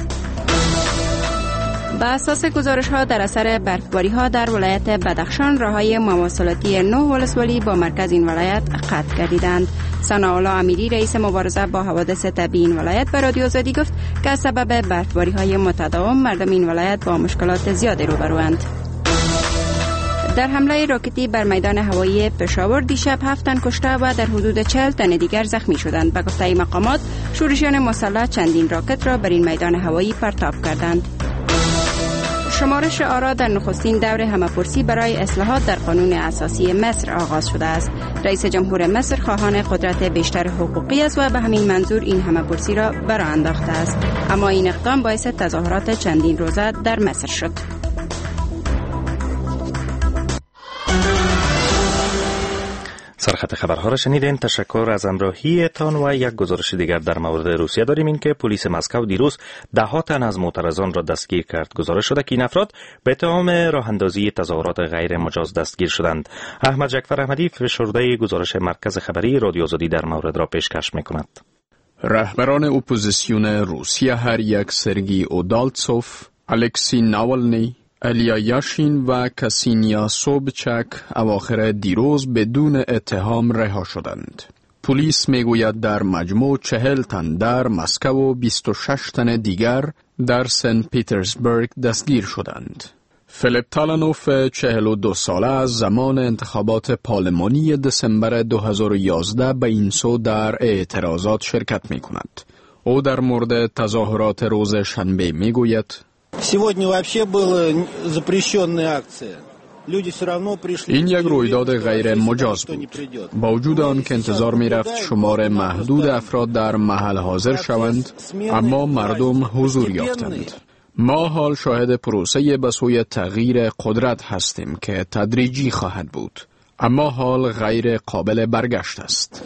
به اساس گزارش ها در اثر برفباری ها در ولایت بدخشان، راههای مواصلاتی نه ولسوالی با مرکز این ولایت قطع گردیدند. ثناءالله امیری، رئیس مبارزه با حوادث طبیعی این ولایت، به رادیو آزادی گفت که از سبب برفباری های متداوم مردم این ولایت با مشکلات زیادی روبروند. در حمله راکتی بر میدان هوایی پشاور دیشب هفت تن کشته و در حدود چهل تن دیگر زخمی شدند. به گفته مقامات، شورشیان مسلح چندین راکت را بر این میدان هوایی پرتاب کردند. شمارش آرا در نخستین دور همه‌پرسی برای اصلاحات در قانون اساسی مصر آغاز شده است. رئیس جمهور مصر خواهان قدرت بیشتر حقوقی است و به همین منظور این همه‌پرسی را برآ انداخته است. اما این اقدام باعث تظاهرات چندین روزه در مصر شد. سرخط خبرها را شنیدین. تشکر از همراهیتان و یک گزارش دیگر در مورد روسیه داریم. این که پلیس مسکو دیروز ده ها تن از معترضان را دستگیر کرد. گزارش شده که این افراد به اتهام راه اندازی تظاهرات غیر مجاز دستگیر شدند. احمد جعفر احمدی فشرده گزارش مرکز خبری رادیو آزادی در مورد را پیشکش می‌کند. رهبران اپوزیسیون روسیه هر یک، سرگی اودالتسوف، الکسی ناوالنی، الیا یاشین و کسینیا سوبچک، اواخر دیروز بدون اتهام رها شدند. پلیس میگوید در مجموع چهل تن در مسکو و بیست و شش تن دیگر در سن پیترزبورگ دستگیر شدند. فیلیپ تالانوف، چهل و دو ساله، از زمان انتخابات پارلمانی دسامبر دو هزار و یازده به این سو در اعتراضات شرکت می کند. او در مورد تظاهرات روز شنبه می گوید این یک رویداد غیر مجاز بود. با وجود آن که انتظار می رفت شمار محدود افراد در محل حاضر شوند، اما مردم حضور یافتند. ما حال شاهد پروسه به سوی تغییر قدرت هستیم که تدریجی خواهد بود، اما حال غیر قابل برگشت است.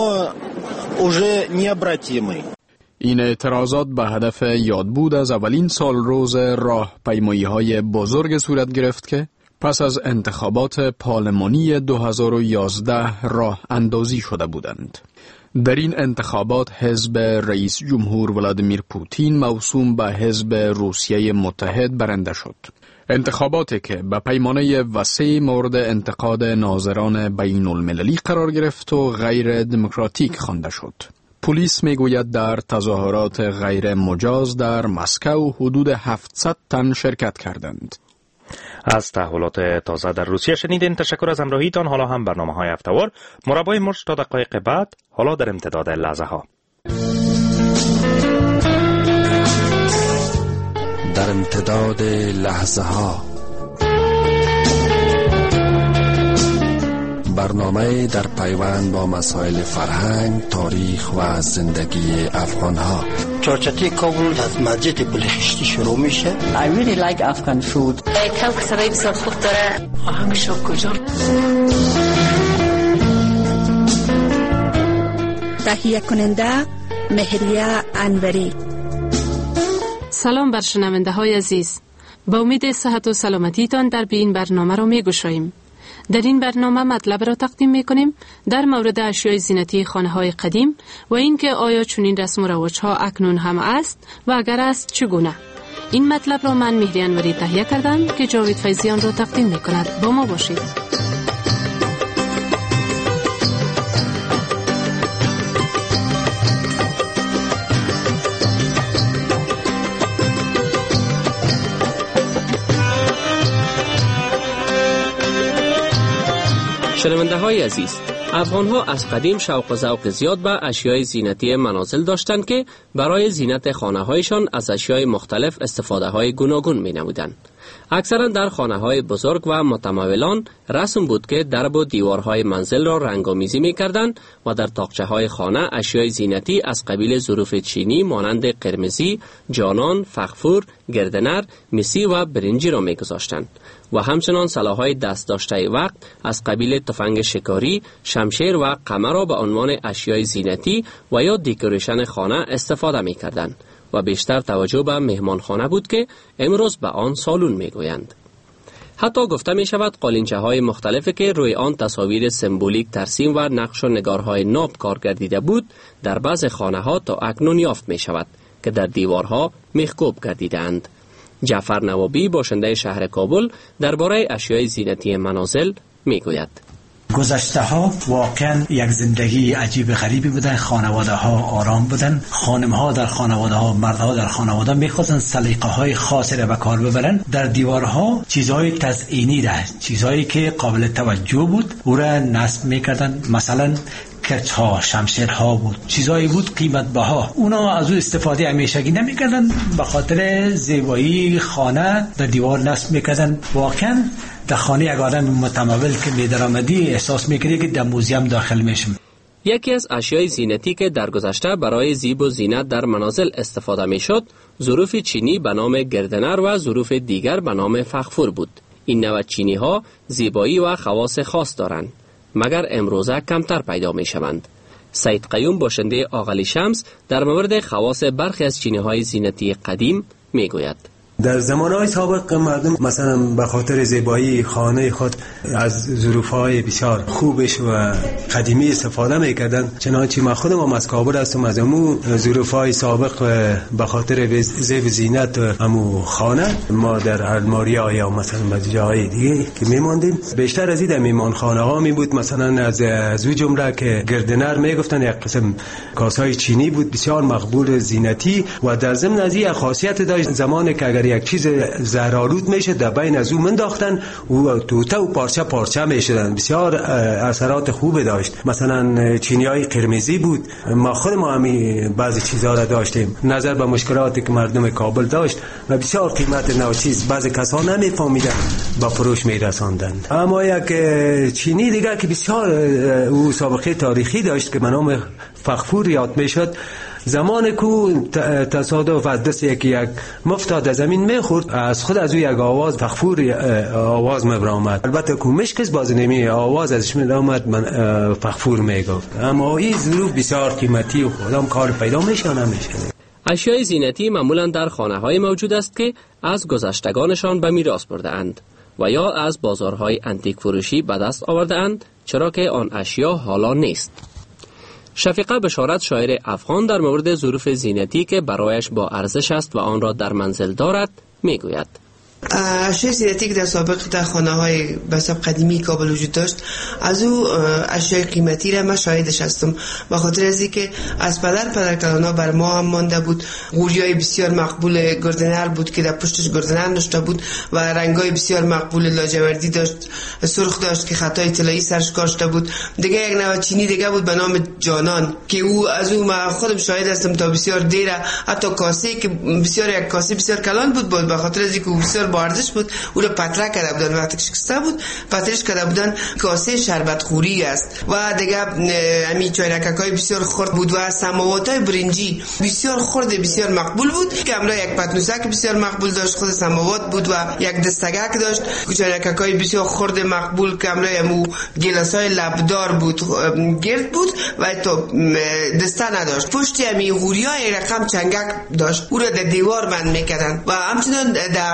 این اعتراضات به هدف یادبود از اولین سال روز راه پیمایی های بزرگ صورت گرفت که پس از انتخابات پارلمانی دو هزار و یازده راه اندازی شده بودند. در این انتخابات حزب رئیس جمهور ولادیمیر پوتین موسوم به حزب روسیه متحد برنده شد. انتخاباتی که به پیمانه وسیع مورد انتقاد ناظران بین المللی قرار گرفت و غیر دموکراتیک خوانده شد. پلیس میگوید در تظاهرات غیر مجاز در مسکو حدود هفتصد تن شرکت کردند. از تحولات تازه در روسیه شنیدین. تشکر از همراهیتان. حالا هم برنامه های هفته‌وار مربای مرج تا دقایق بعد. حالا در امتداد لحظه ها در امتداد لحظه ها برنامه در پیوند با مسائل فرهنگ، تاریخ و زندگی افغان ها. چارچتی کابل از مسجد بلخشتی شروع میشه. I really like Afghan food. کلک سرای بسیار خوب داره. آهنگش کجا؟ تهیه کننده مهریه انوری. سلام بر شنونده های عزیز. با امید صحت و سلامتیتان در این برنامه را می گشاییم. در این برنامه مطلب را تقدیم میکنیم در مورد اشیای زینتی خانه های قدیم و اینکه آیا چنین رسم و رواج ها اکنون هم است و اگر است چگونه. این مطلب را من مهری انوری تهیه کردم که جاوید فیضیان را تقدیم میکند. با ما باشید. شنونده های عزیز، افغان ها از قدیم شوق و ذوق زیاد به اشیای زینتی منازل داشتند که برای زینت خانه هایشان از اشیای مختلف استفاده های گوناگون می نمودند. اکثرا در خانه های بزرگ و متمولان رسم بود که درب و دیوارهای منزل را رنگامیزی می کردند و در تاقچه های خانه اشیای زینتی از قبیل ظروف چینی مانند قرمزی، جانان، فغفور، گردنر، مسی و برنجی را می گذاشتند و همچنان سلاح‌های دست داشته وقت از قبیل تفنگ شکاری، شمشیر و قمه را به عنوان اشیای زینتی و یا دکوریشن خانه استفاده می کردند و بیشتر توجه به مهمانخانه بود که امروز به آن سالون می گویند. حتی گفته می شود قالینچه های مختلفی که روی آن تصاویر سمبولیک ترسیم و نقش و نگارهای ناب کار گردیده بود در بعض خانه ها تا اکنون یافت می شود که در دیوارها میخکوب گردیدند. جعفر نوابی باشنده شهر کابل درباره اشیای زینتی منازل می گوید. گذشته ها واقعا یک زندگی عجیب غریبی بودن. خانواده ها آرام بودن، خانم ها در خانواده ها، مردها در خانواده میخواستن سلیقه های خاصی را به کار ببرن. در دیوارها چیزهای تزئینی را، چیزهایی که قابل توجه بود او را نصب میکردن. مثلا کرچ ها، شمشیر ها بود، چیزایی بود قیمت بها. اونا از او استفاده همیشگی نمیکردن، به خاطر زیبایی خانه در دیوار نصب میکردن. واقعا در خانه یک آدم متمول که می‌درآمدی احساس می‌کردی که در موزیم داخل میشم. یکی از اشیای زینتی که در گذشته برای زیب و زینت در منازل استفاده میشد، ظروف چینی به نام گردنر و ظروف دیگر به نام فغفور بود. این نوع چینی ها زیبایی و خواص خاص دارند، مگر امروزه کمتر پیدا میشوند. سید قیوم باشنده آغلی شمس در مورد خواص برخی از چینی های زینتی قدیم میگوید. در زمانهای سابق مردم مثلا به خاطر زیبایی خانه خود از ظروفهای بسیار خوبش و قدیمی استفاده میکردن. چنانچه ما خودم از کابل هستم، از امو ظروفهای سابق به خاطر زیب زینت امو خانه ما در الماریا یا مثلا جاهای دیگه که میماندیم بیشتر از این میمان خانه ها می بود. مثلا از از او جمله که گردنر میگفتن یک قسم کاسهای چینی بود بسیار مقبول زینتی و در ضمن از این خاصیت داشت زمانی که اگر یک چیز زهرآلود میشه در بین از او منداختن و توته و پارچه پارچه میشدن. بسیار اثرات خوب داشت. مثلا چینیای قرمزی بود، ما خود ما همی بعضی چیزها را داشتیم. نظر به مشکلاتی که مردم کابل داشت و بسیار قیمت ناچیز بعضی کسا نمیفهمیدن با فروش میرساندن. اما یک چینی دیگر که بسیار او سابقه تاریخی داشت که به نام فغفور یاد میشد، زمان کو تصادف از دست یکی یک مفتاد زمین میخورد، از خود از او یک آواز فغفور آواز میبرامد. البته کو مشکس باز نمی آواز ازش میبرامد، من فغفور میگفت. اما این ظروف بسیار قیمتی و خودم کار پیدا میشه نمیشه. اشیای زینتی معمولا در خانه های موجود است که از گذشتگانشان به میراث برده اند و یا از بازارهای انتیک فروشی به دست آورده اند، چرا که آن اشیا حالا نیست. شفیقه بشارت شاعر افغان در مورد ظروف زینتی که برایش با ارزش است و آن را در منزل دارد میگوید. اشیای زینتی که در سابق در خانه های بساب قدیمی کابل وجود داشت، از او اشیای قیمتی را من شاهدش هستم، به خاطر از اینکه از پدر پدر کلانا بر ما هم مانده بود. غوریای بسیار مقبول گردنر بود که در پشتش گردنر داشته بود و رنگای بسیار مقبول لاجوردی داشت، سرخ داشت که خطای طلایی سرش کاشته بود. دیگه یک نوع چینی دیگه بود به نام جانان که او از او من خودم شاهد هستم تا بسیار دیره. حتی کاسه که بسیار یک کاسه بسیار کلان بود بود به خاطر از اینکه بسیار با ارزش بود، او رو پترک کرده بودن. وقتی که شکسته بود پترش کرده بودن. کاسه شربت خوری است و دیگه همین چایرککای بسیار خرد بود و سماواتای برنجی بسیار خرد بسیار مقبول بود که املا یک پتنوسک بسیار مقبول داشت، خود سماوات بود و یک دستگک داشت. چایرککای بسیار خرد مقبول که املا همو گلاسای لبدار بود، گرد بود و تو دسته نداشت. پشت همین غوریا یک رقم چنگک داشت، او رو در دیوار بند میکردن و همچنان در تاق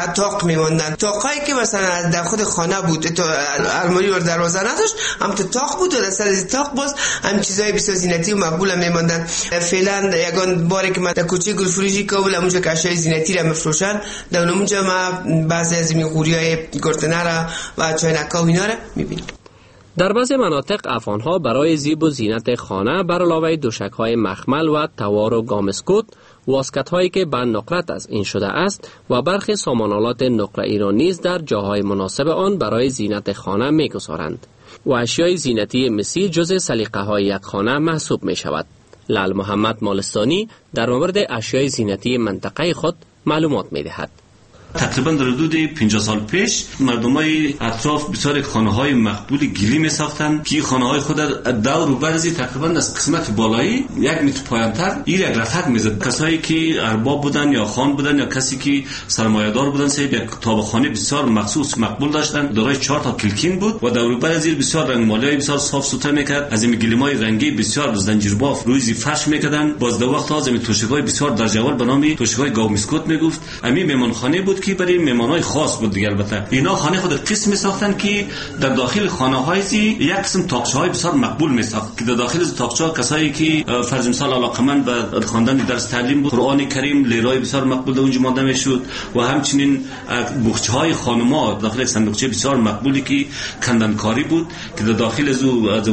تاق میماندن. تاقایی که مثلا در خود خانه بود، تو الماری و دروازه نداشت، هم تو تاق بود و در سر تاق باز هم چیزای بسیار زینتی و مقبول میماندن. فعلا یگان باری که من در کوچه گلفروشی کابل اونجا که اشیاء زینتی را مفروشن، در اونجا ما بعضی از این قوریای گرتنه را و چاینکا و اینا را میبینیم. در بعضی مناطق افغان‌ها برای زیب و زینت خانه بر علاوه دوشک‌های مخمل و توار و گامسکوت، واسکت‌هایی که به نقرت از این شده است و برخی سامانالات نقره ایران نیز در جاهای مناسب آن برای زینت خانه می‌گذارند و اشیای زینتی مسی جزء سلیقه‌های یک خانه محسوب می‌شود. لال محمد مالستانی در مورد اشیای زینتی منطقه خود معلومات می‌دهد. تقریبا در حدود پنجاه سال پیش مردمای اطراف بسیار خانه‌های مقبول گلی می‌ساختند که خانه‌های خود دور و برزی تقریبا از قسمت بالایی یک متر پایین‌تر این یک رفت می‌زد. کسایی که ارباب بودن یا خان بودن یا کسی که سرمایه‌دار بودن سه یک تابخانه بسیار مخصوص مقبول داشتند، دارای چهار تا کلکین بود و دور و برزی بسیار رنگمالی‌های بسیار صاف سوتر می‌کرد. از این گلیمای رنگی بسیار زنجیرباف روی فرش می‌کردند. باز در وقت از این توشک‌های بسیار درجه‌وار به نام توشک‌های گاومیسکوت می‌گفت. همین مهمانخانه بود که برای مهمانای خاص بود دیگه. البته اینا خانه خود قسم می‌ساختن که در داخل خانه‌های یک قسم تاقچه‌های بسیار مقبول می‌ساخت که در داخل تاقچه‌ها کسایی که فرض مثال علاقه‌مند به خواندن درس تعلیم بود، قرآن کریم لیرای بسیار مقبول اونجا مانده می‌شد و همچنین بوخچه‌های خانم‌ها داخل صندوقچه بسیار مقبولی که کندنکاری بود که در داخل از از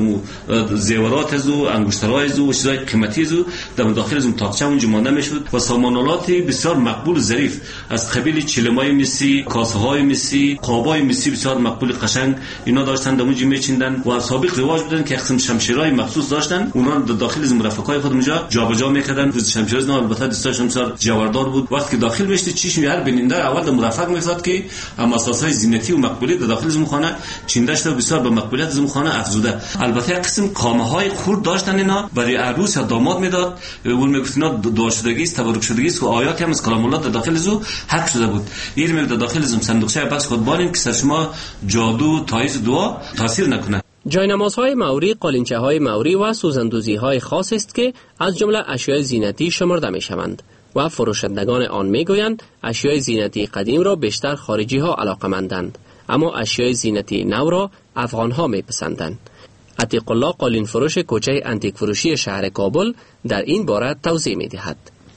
زیورات از انگشترهای از و چیزای قیمتی از در داخل از تاقچه اونجا مانده می‌شد و سامانالات بسیار مقبول و ظریف از قبیل چلمای مسی، کاسه های مسی، قابای مسی بسیار مقبول قشنگ اینا داشتن در اونجا میچیندن و سابق رواج بودن که قسم شمشیرای مخصوص داشتن، اونا در داخل از مرافقای خود اونجا جابجا میکردن. شمشیر نه البته دستاشون بسیار جواردار بود. وقتی که داخل میشد چیش هر بیننده اول در مرافق میخواد که اما اساسای زینتی و مقبولی در داخل از خانه چینده شده بسیار به مقبولیت از خانه افزوده. البته قسم کامه های خرد داشتن اینا برای عروس یا داماد میداد، اون میگفت اینا داشتگی است، تبرک شدگی است و آیاتی هم از کلام الله در داخل زو حق شده بود. این میگه در داخل از صندوقچه بس خود بانیم که سر شما جادو تایز دعا تاثیر نکنه. جاینمازهای موری، قالینچه‌های موری و سوزندوزی‌های خاص است که از جمله اشیاء زینتی شمرده می‌شوند و فروشندگان آن می‌گویند اشیاء زینتی قدیم را بیشتر خارجی‌ها علاقه‌مندند، اما اشیاء زینتی نو را افغان‌ها می‌پسندند. عتیق الله قالین فروش کوچه انتیک فروشی شهر کابل در این باره توضیح می‌دهد.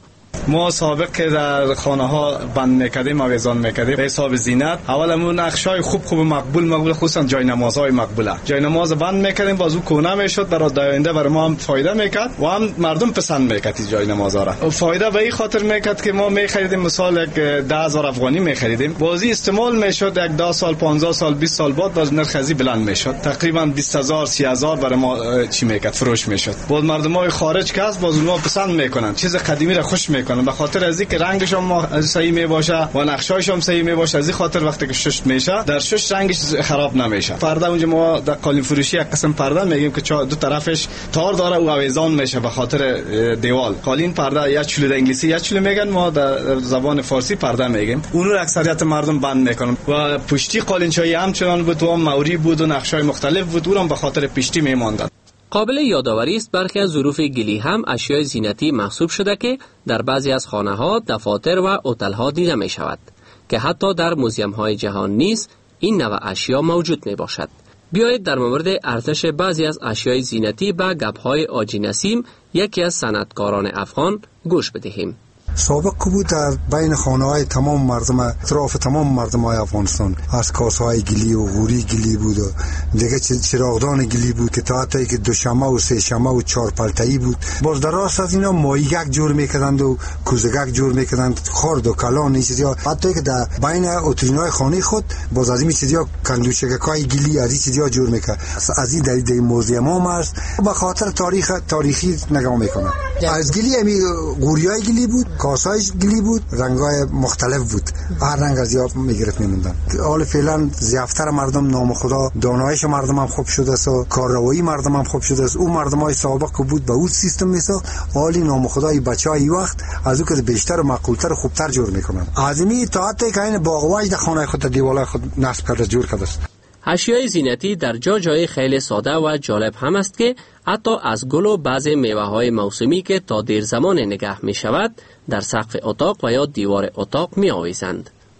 ما سابق که در خانه ها بند میکردیم آویزان میکردیم به حساب زینت، اولمون نقشای خوب خوب مقبول مقبول خصوصا جای نمازهای مقبوله جای نماز بند میکردیم، بازو کونه میشد، برای داینده برای ما هم فایده میکرد و هم مردم پسند میکرد این جای نمازها را. فایده به این خاطر میکرد که ما میخریدیم مثال یک ده هزار افغانی میخریدیم، بازی استعمال میشد یک ده سال پانزده سال بیست سال بعد باز نرخ ازی بلند میشد، تقریبا بیست هزار سی هزار برای ما چی میکرد فروش میشد. باز مردمای خارج که است باز اونها پسند میکنن، چیز قدیمی را خوش میکنن به خاطر از اینکه رنگش هم صحیح می باشه و نقشه‌اش هم صحیح می باشه. از این خاطر وقتی که شش میشه در شش رنگش خراب نمیشه. پرده اونجا ما در قالین فروشی یک قسم پرده میگیم که دو طرفش تار داره و آویزان میشه به خاطر دیوال. قالین پرده یا چلو در انگلیسی یا چلو میگن، ما در زبان فارسی پرده میگیم. اون رو اکثریت مردم بند میکنن و پشتی قالینچه‌ای همچنان بود و موری بود و نقشه‌های مختلف بود، اونم به خاطر پشتی میماندن. قابل یادآوری است برخی از ظروف گلی هم اشیای زینتی محسوب شده که در بعضی از خانه‌ها، دفاتر و هتل‌ها دیده می شود که حتی در موزیم‌های جهان نیز این نوع اشیا موجود می باشد. بیایید در مورد ارزش بعضی از اشیای زینتی به گپ‌های آجی نسیم، یکی از صنعتکاران افغان، گوش بدهیم. سابق بود در بین خانه های تمام مردم اطراف تمام مردم های افغانستان از کاسه های گلی و غوری گلی بود و دیگه چراغدان گلی بود که تا حتی که دو شمه و سه شمه و چهار پلتایی بود. باز در راست از اینا مایگک جور میکردند و کوزگک جور میکردند، خرد و کلان این چیزا، حتی که در بین اترینای خانه خود باز از این چیزا کندوشکای گلی از این چیزا جور میکرد. از این در در موزیم هم است به خاطر تاریخ تاریخی نگاه میکنه. از گلی امی غوریای گلی بود، کاسای گلی بود، رنگای مختلف بود، هر رنگ از یاب میگرفت میموندن. حال فعلا ضعیفتر مردم نام خدا، دانایش مردم هم خوب شده است و کارروایی مردم هم خوب شده است. اون مردمای سابق که بود به اون سیستم میساخت، حالی نام خدای بچهای وقت از اون که بیشتر و معقولتر و خوبتر جور میکنن. عظیمی تا حتی که این باغواج در خانه خود دیوالای خود نصب کرده جور کرده است. اشیای زینتی در جا جای خیلی ساده و جالب هم است که حتی از گل و بعضی میوه‌های موسمی که تا دیر زمان نگه می شود در سقف اتاق و یا دیوار اتاق می آویزند.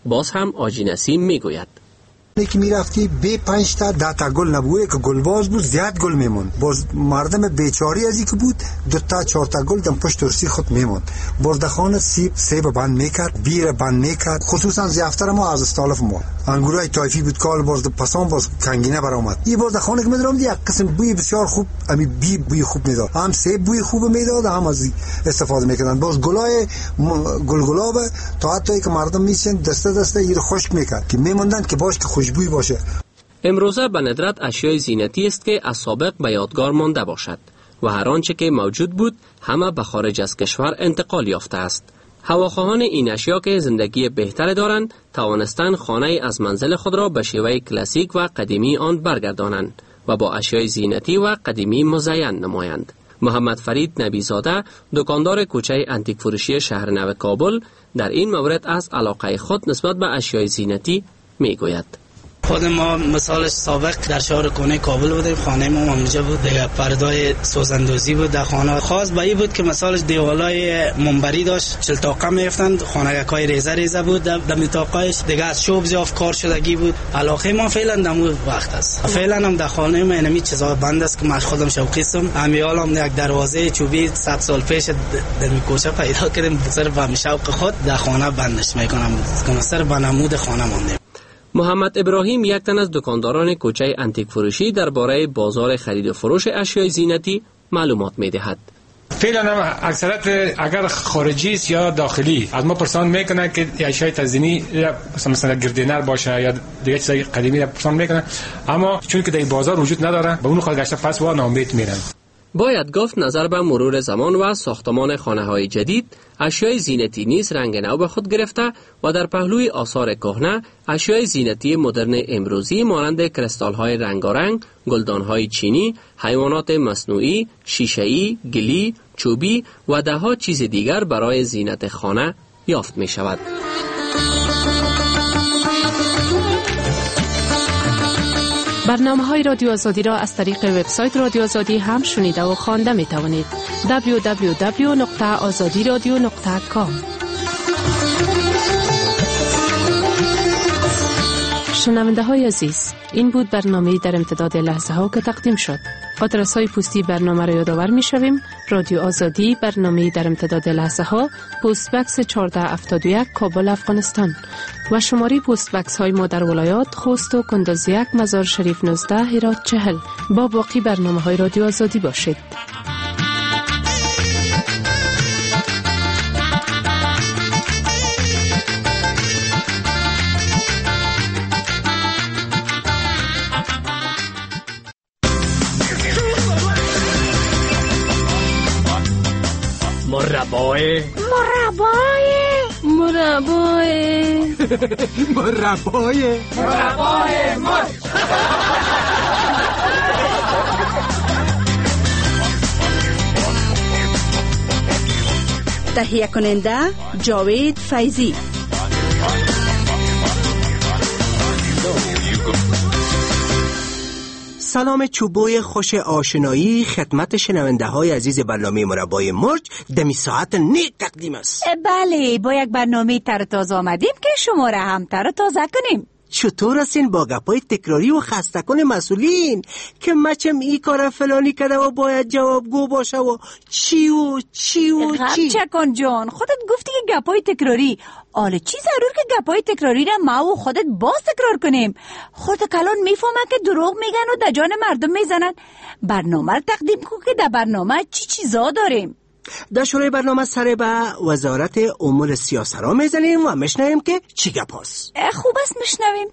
باز هم آجی نسیم میگوید که میرفتی به پنج تا ده تا گل نبوده که گلباز بود زیاد گل میمون. باز مردم بیچاری از که بود دو تا چهار تا گل دم پشت رسی خود میمون. بردخانه سیب سیب بند میکرد، بیر بند میکرد، خصوصا زیافتر ما از استالف ما انگورای تایفی بود کال باز پسان باز کنگینه برآمد. این بردخانه که میدرم دی یک قسم بوی بسیار خوب، امی بی بوی خوب میداد، هم سیب بوی خوب میداد، هم از استفاده میکردن. باز گلای گلگلاب تا حتی که مردم میشن دسته دسته ایر خشک میکرد که میموندن که باش که خوشبوی باشه. امروزه به ندرت اشیای زینتی است که از سابق به یادگار مانده باشد و هر آنچه که موجود بود همه به خارج از کشور انتقال یافته است. هواخواهان این اشیا که زندگی بهتر دارند توانستند خانه از منزل خود را به شیوه کلاسیک و قدیمی آن برگردانند و با اشیای زینتی و قدیمی مزین نمایند. محمد فرید نبیزاده دکاندار کوچه انتیک فروشی شهر نو کابل در این مورد از علاقه خود نسبت به اشیای زینتی میگوید. خود ما مثالش سابق در شهر کنه کابل بودیم، خانه ما اونجا بود دیگه، پردای سوزندوزی بود در خانه. خاص به این بود که مثالش دیوالای منبری داشت، چلتاقه میفتند، خانگکای ریزه ریزه بود در میتاقایش دیگه، از شوب زیاف کار شدگی بود. علاقه ما فعلا دمو وقت است. فعلا هم در خانه ما اینمی چیزا بند است که من خودم شوقیستم. امیالم یک دروازه چوبی صد سال پیش در میکوچه پیدا کردیم، بسر به شوق خود در خانه بندش میکنم که سر به نمود خانه مونده. محمد ابراهیم یک تن از دکانداران کوچه انتیک فروشی درباره بازار خرید و فروش اشیای زینتی معلومات می‌دهد. فعلا هم اکثرت اگر خارجی است یا داخلی از ما پرسان میکنن که اشیای تزیینی مثلا گردنر باشه یا دیگه چیزای قدیمی را پرسان میکنن، اما چون که در بازار وجود نداره به اون خود گشته پس و ناامید میرن. باید گفت نظر به مرور زمان و ساختمان خانه‌های جدید اشیای زینتی نیز رنگ نو به خود گرفته و در پهلوی آثار کهنه اشیای زینتی مدرن امروزی مانند کریستال‌های رنگارنگ، گلدان‌های چینی، حیوانات مصنوعی، شیشه‌ای، گلی، چوبی و ده‌ها چیز دیگر برای زینت خانه یافت می‌شود. برنامه‌های رادیو آزادی را از طریق وبسایت رادیو آزادی هم شنیده و خوانده می توانید. دبلیو دبلیو دبلیو نقطه آزادی رادیو نقطه کام. شنونده های عزیز، این بود برنامه در امتداد لحظه ها که تقدیم شد. آدرس های پستی برنامه را یادآور می شویم. رادیو آزادی، برنامه در امتداد لحظه ها، پست بکس چهارده هفتاد و یک کابل افغانستان و شماره پست بکس های ما در ولایات خوست و کندز یک، مزار شریف نوزده، هرات چهل. با باقی برنامه های رادیو آزادی باشید. مربای مربای مربای مربای مربای مر تهیه کننده جاوید فیضی. سلام چوبوی خوش آشنایی خدمت شنونده های عزیز برنامه مربای مرج دمی ساعت نیک تقدیم است. بله، با یک برنامه تر تازه آمدیم که شما را هم تر تازه کنیم. چطور هستین با گپای تکراری و خسته کن مسئولین که مچم ای کار فلانی کرده و باید جوابگو باشه و چی و چی و چی؟ چکن جان، خودت گفتی که گپای تکراری، آله چی ضرور که گپای تکراری را ما و خودت باز تکرار کنیم؟ خودت کلان میفهمه که دروغ میگن و در جان مردم میزنن. برنامه رو تقدیم کن که در برنامه چی چیزا داریم. در شروع برنامه سر به وزارت امور سیاست را میزنیم و میشنویم که چی گپ هست. خوب است میشنویم.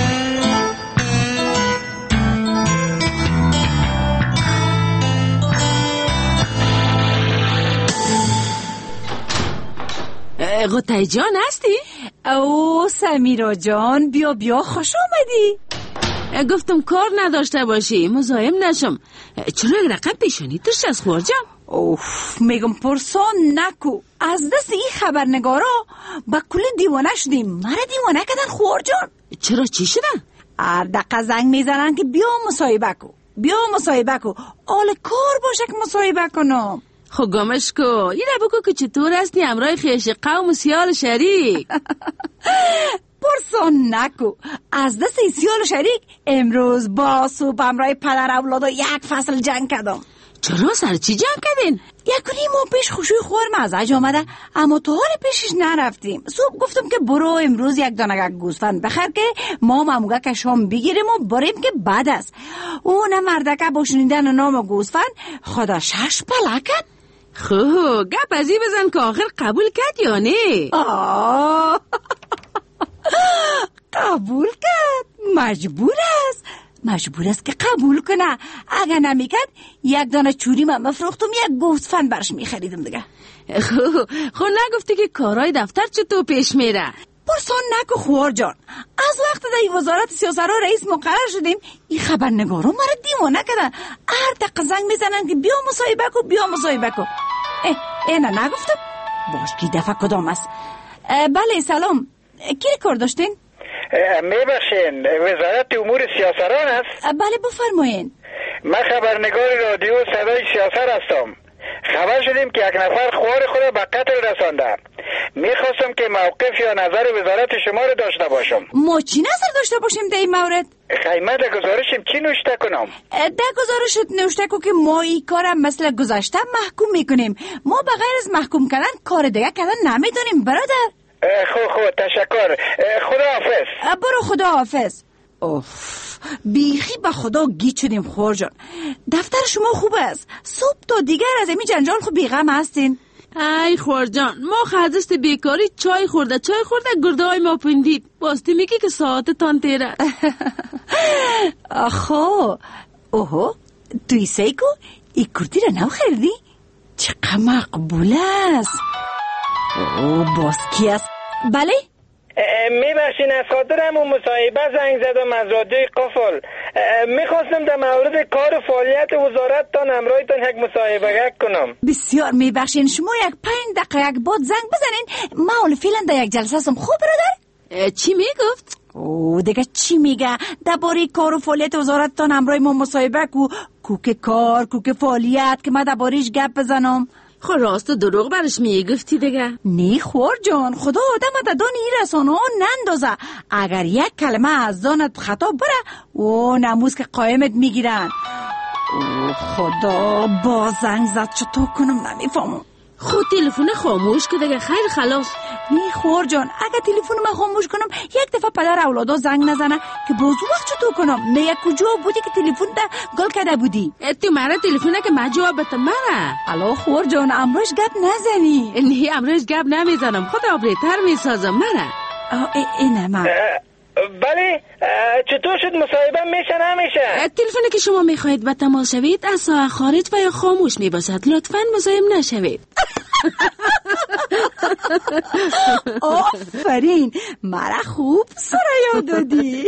قطعی جان هستی؟ او سمیرا جان، بیا بیا، خوش آمدی. گفتم کار نداشته باشی مزاحم نشم. چرا یک رقم پیشانی توش از خور جان؟ اوف، میگم پرسان نکو. از دست این خبرنگارا با کل دیوانه شدیم. مرا دیوانه کردن خور جان. چرا چی شدن؟ هر دقیقه زنگ میزنن که بیا مصاحبه کو، بیا مصاحبه کو. آل کار باشه که مصاحبه کنم. خب گمش کو، یه رو بگو که چطور هستی همراه خیش قوم سیال شریک. پرسان نکو. از دست سیال شریک امروز با صبح همراه پدر اولاد و یک فصل جنگ کردم. چرا سر چی جنگ کردین؟ یک و نیم ماه پیش خوشوی خور مزاج آمده، اما تا حال پیشش نرفتیم. صبح گفتم که برو امروز یک دانه گوسفند بخر که ما ماموگه که شام بگیریم و بریم که بد است. اون مردکه با شنیدن نام گوسفند خدا شش پله کرد. خو گپ ازی بزن که آخر قبول کرد یا نه؟ آه قبول کرد، مجبور است مجبور است که قبول کنه. اگر نمیکرد یک دانه چوری من مفروختم، یک گوسفند برش میخریدم دیگه. خو خو نگفتی که کارهای دفتر چطور پیش میره؟ پرسان نکو خوار جان. از وقت در وزارت سیاست را رئیس مقرر شدیم این خبرنگارا مرا دیوانه کردن. هر دقیقه زنگ میزنن که بیا مصاحبه کو بیا مصاحبه کو. اه اینه نگفتم؟ باش کی دفعه کدام است؟ بله سلام، کی کار داشتین؟ میبخشین وزارت امور سیاستران است؟ بله بفرمایین. من خبرنگار رادیو صدای سیاست هستم. خبر شدیم که یک نفر خوار خود به قتل رسانده. میخواستم که موقف یا نظر وزارت شما رو داشته باشم. ما چی نظر داشته باشیم در این مورد؟ خیمه در گزارشم چی نوشته کنم؟ در گزارشت نوشته که ما این کارم مثل گذشته محکوم میکنیم. ما بغیر از محکوم کردن کار دیگه کردن نمیدونیم برادر. خو خو تشکر. خدا حافظ. برو خدا حافظ. اوف بیخی به خدا گیج شدیم خور جان. دفتر شما خوب است. صبح تا دیگر از این جنجال خود بیغم هستین. ای خور جان ما خدست بیکاری چای خورده چای خورده گرده های ما پندید. باستی میگی که ساعت تان تیره. آخو اوهو توی سیکو ای کرتی را نو خریدی؟ چقدر مقبول است. اوه باز کی است؟ بله؟ میبخشین از خاطر همون مصاحبه زنگ زدم از رادیوی قفل. میخواستم در مورد کار و فعالیت وزارت تان همراهتان یک مصاحبه کنم. بسیار میبخشین شما یک پنج دقیقه یک باد زنگ بزنین. ما اول فعلا در یک جلسه هستم. خوب برادر؟ چی میگفت؟ او دیگه چی میگه؟ درباره کار و فعالیت وزارت تان همراه ما مصاحبه کو. کوک کار کوک فعالیت که ما درباره‌اش گپ بزنم. خو راست و دروغ برش میگفتی دیگه؟ نه خور جان خدا آدم در دان این رسانه ها نندازه. اگر یک کلمه از دانت خطا بره او نموز که قایمت میگیرن. او خدا با زنگ زد چطور کنم نمیفهمم. خود تلفن خاموش که دیگه خیر خلاص. نه خور جان اگه تلفن من خاموش کنم یک دفعه پدر اولادا زنگ نزنه که بازو وقت چطور کنم. نه کجا بودی که تلفن ده گل کرده بودی؟ تو مرا تلفن که من جوابت مرا. الو خور جان امروز گپ نزنی. نه امروز گپ نمیزنم خود آبریتر میسازم مرا. اینه من. بله چطور شد مصاحبه میشه نمیشه؟ تلفنی که شما میخواهید به تماس شوید از ساعت خارج و یا خاموش میباشد. لطفاً مزاحم نشوید. آفرین مرا خوب سر یاد دادی.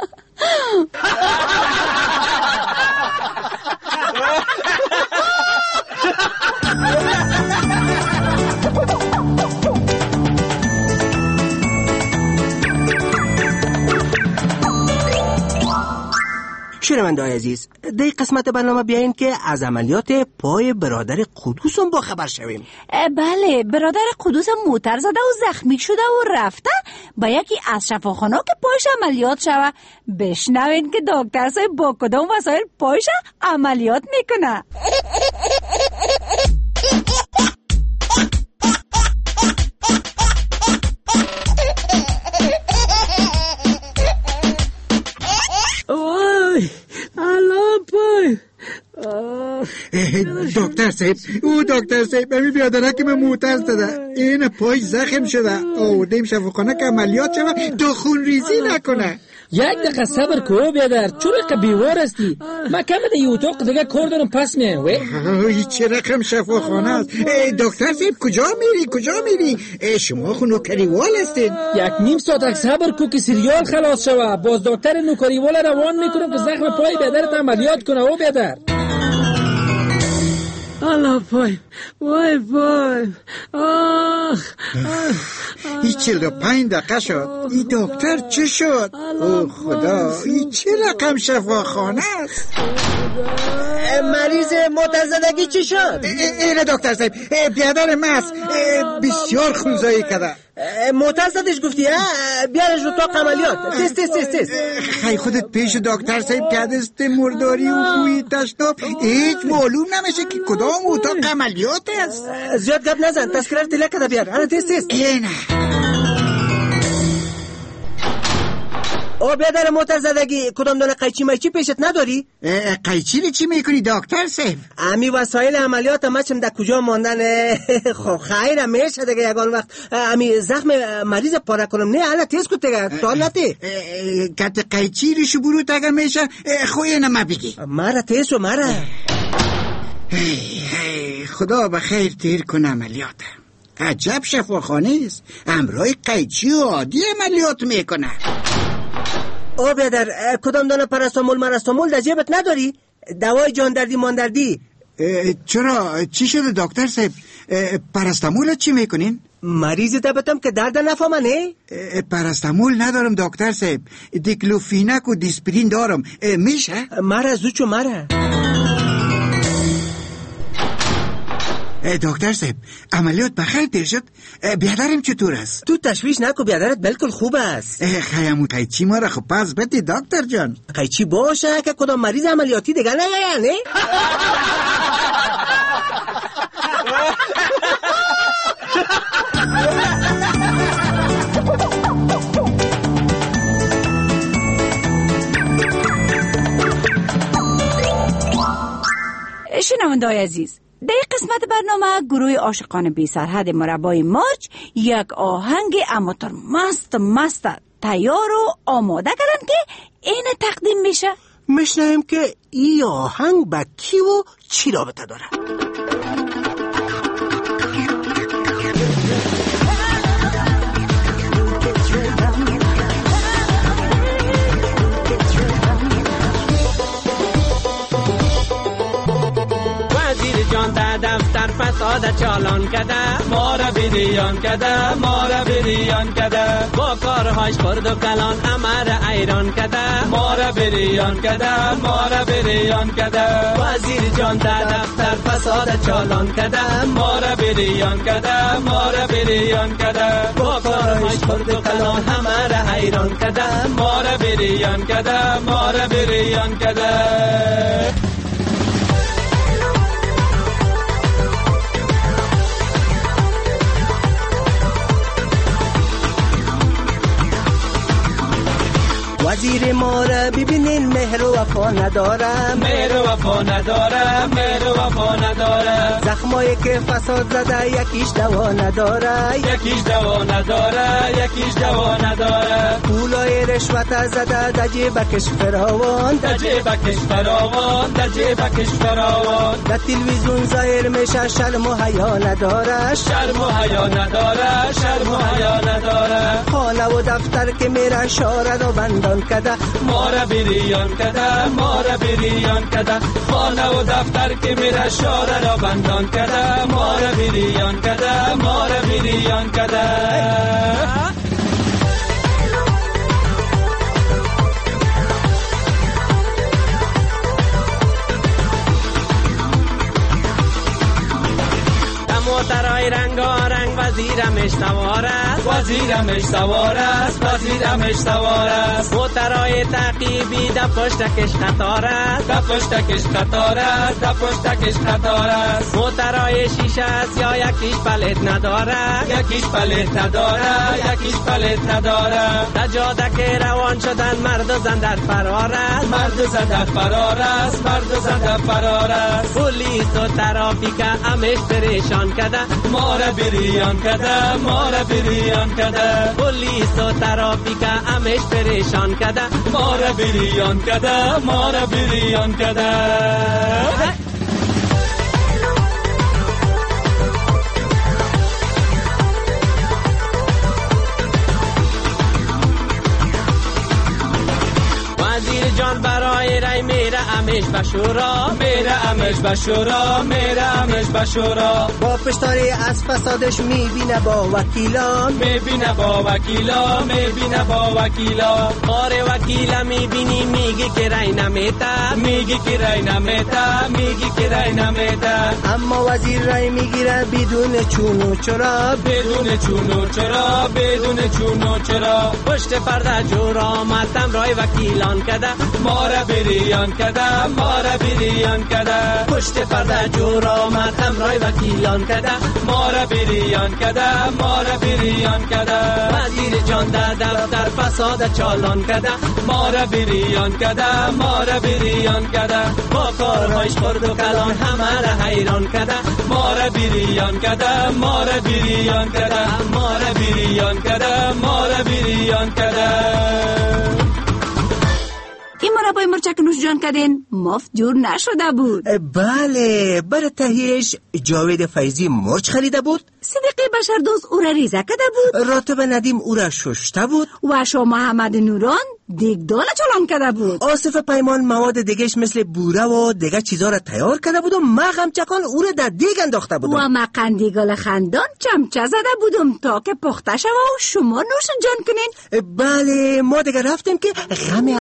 شنونده‌های عزیز در قسمت برنامه بیاییم که از عملیات پای برادر قدوس هم با خبر شویم. بله برادر قدوس موتر زده و زخمی شده و رفته با یکی از شفاخانه که پایش عملیات شوه. بشنوین که دکتر صاحب با کدام وسایل پایش عملیات میکنه. دکتر صاحب او دکتر صاحب بمی بیادره که من موتر زده این پای زخم شده آوردیم شفاخانه که عملیات شده تا خون ریزی نکنه. یک دقیقه صبر کو بیادر چون که بیوار هستی ما کم ده یه اتاق دیگه کار دارم پس میایم. وی چه رقم شفاخانه است دکتر صاحب کجا میری کجا میری شما خو نوکریوال هستین. یک نیم ساعت صبر کو که سریال خلاص شوه باز دکتر نوکریوال روان میکنم که زخم پای بیادرت عملیات کنه. او بیادر الله پای وای وای آخ ای چل و پنج دقیقه شد ای دکتر چه شد؟ او خدا ای چه رقم شفاخانه است. مریض معتزدگی چی شد؟ اینه دکتر صاحب، بیادر ماست بسیار خونزایی کرده. معتزدش گفتی؟ بیارش رو تا عملیات. تست تست تست تست. خیلی خودت پیش دکتر صاحب که دست مرداری و بوی تشناب هیچ معلوم نمیشه که کدام اتاق عملیات است. زیاد گپ نزن، تذکره رو تله کده بیار. آره تست تست. اینه او بیادر معتزدگی کدام دانه قیچی میچی پیشت نداری؟ قیچی رو چی میکنی دکتر صاحب؟ امی وسایل عملیات مچم در کجا ماندن؟ خب خیر میشه دیگه یگان وقت امی زخم مریض پاره کنم نه حالا تیز کن دیگه تا نتی کت قیچی رو شو برو تاگر میشه خوی نما بگی مرا تیز و مرا خدا بخیر تیر کن عملیات. عجب شفاخانه است، امرای قیچی و عادی عملیات میکنه. او بیادر کدام دانه پرستامول مرستامول در جیبت نداری؟ دوای جان دردی مان دردی. چرا چی شده دکتر صاحب؟ پرستامول چی میکنین؟ مریض تبتم که درد نفهمنه؟ پرستامول ندارم دکتر صاحب، دیکلوفیناک و دیسپرین دارم. میشه؟ مرا زوچو مرا. دکتر صاحب عملیات بخیر تیر شد؟ بیادرم چطور است؟ تو تشویش نکو، بیادرت بلکل خوب است. خیامو قیچی ما را خب پس بدی دکتر جان. قیچی باشه که کدام مریض عملیاتی دیگه نه نه شنونده‌های عزیز، در قسمت برنامه گروه عاشقان بی سرحد مربای مارچ یک آهنگ اماتر مست مست تیار و آماده کردن که این تقدیم میشه. میشنویم که این آهنگ با کی و چی رابطه داره. دفتر فساد چالان کده ما را بریان کده ما را بریان کده با کارهاش خرد و کلان امر ایران کده ما را بریان کده ما را بریان کده وزیر جان در دفتر فساد چالان کده ما را بریان کده ما را بریان کده با کارهاش خرد و کلان امر ایران کده ما را بریان کده ما را بریان کده. وزیر ما را ببینین مهر و وفا نداره مهر و وفا نداره مهر و وفا نداره زخمایی که فساد زده یکیش دوا نداره یکیش دوا نداره یکیش دوا نداره پولای رشوت زده در جیبکش فراوان در جیبکش فراوان در جیبکش فراوان در تلویزیون ظاهر میشه شرم و حیا نداره شرم و حیا نداره شرم و حیا نداره خانه و دفتر که میره شاره رو بندان کده ما را بریان کده ما را بریان کده خانه و دفتر که میره شاره را بندان کده ما را بریان کده ما را بریان کده. موترای رنگارنگ وزیرم اشتوار است وزیرم اشتوار است وزیرم اشتوار است موترای تعقیبی در پشتکش قطار است در پشتکش قطار است در پشتکش قطار است موترای شیشه است یا یکیش پلت نداره یکیش پلت نداره یکیش پلت نداره در جاده که روان شدن مرد و زن در فرار است مرد و زن در فرار است مرد و زن در فرار است پلیس و ترافیک همش پریشان کده ما را بریان کده ما را بریان کده پلیس و ترافیک همش پریشان کده ما را بریان کده ما را بریان کده. وزیر جان برای رای میره امیش بشورا میره امیش بشورا میره امیش بشورا با پشتاری از فسادش میبینه با وکیلان میبینه با وکیلا میبینه با وکیلا آره وکیلا میبینی میگی که رای نمیتا میگی که رای نمیتا میگی که رای نمیتا اما وزیر رای میگیره بدون چون و چرا بدون چون و چرا بدون چون و چرا پشت پرده جور آمدم رای وکیلان کده ما را بریان کده ما را بریان کده پشت پرده جور آمدم رای وکیلان کده ما را بریان کده ما را بریان کده وزیر جان در دفتر فساد چالان کده ما را بریان کده ما را بریان کده با کارهایش خرد و کلان همه را حیران کده ما را بریان کده ما را بریان کده ما را بریان کده ما را بریان کده این مربای مرچک نوش جان کدین مفت جور نشده بود. بله، بر تهیهش جاوید فیضی مرچ خریده بود، صدیقی بشردوست او را ریزه کده بود، راتب ندیم او را ششته بود و شاه محمد نوران دیگدان چالان کده بود. آصف پیمان مواد دیگهش مثل بوره و دیگه چیزا را تیار کرده بود و ما غمچکان او را در دیگ انداخته بودم و ما قندیگال خندان چمچه زده بودم تا که پخته شوه و شما نوش جان کنین. بله، ما دیگه رفتیم که غم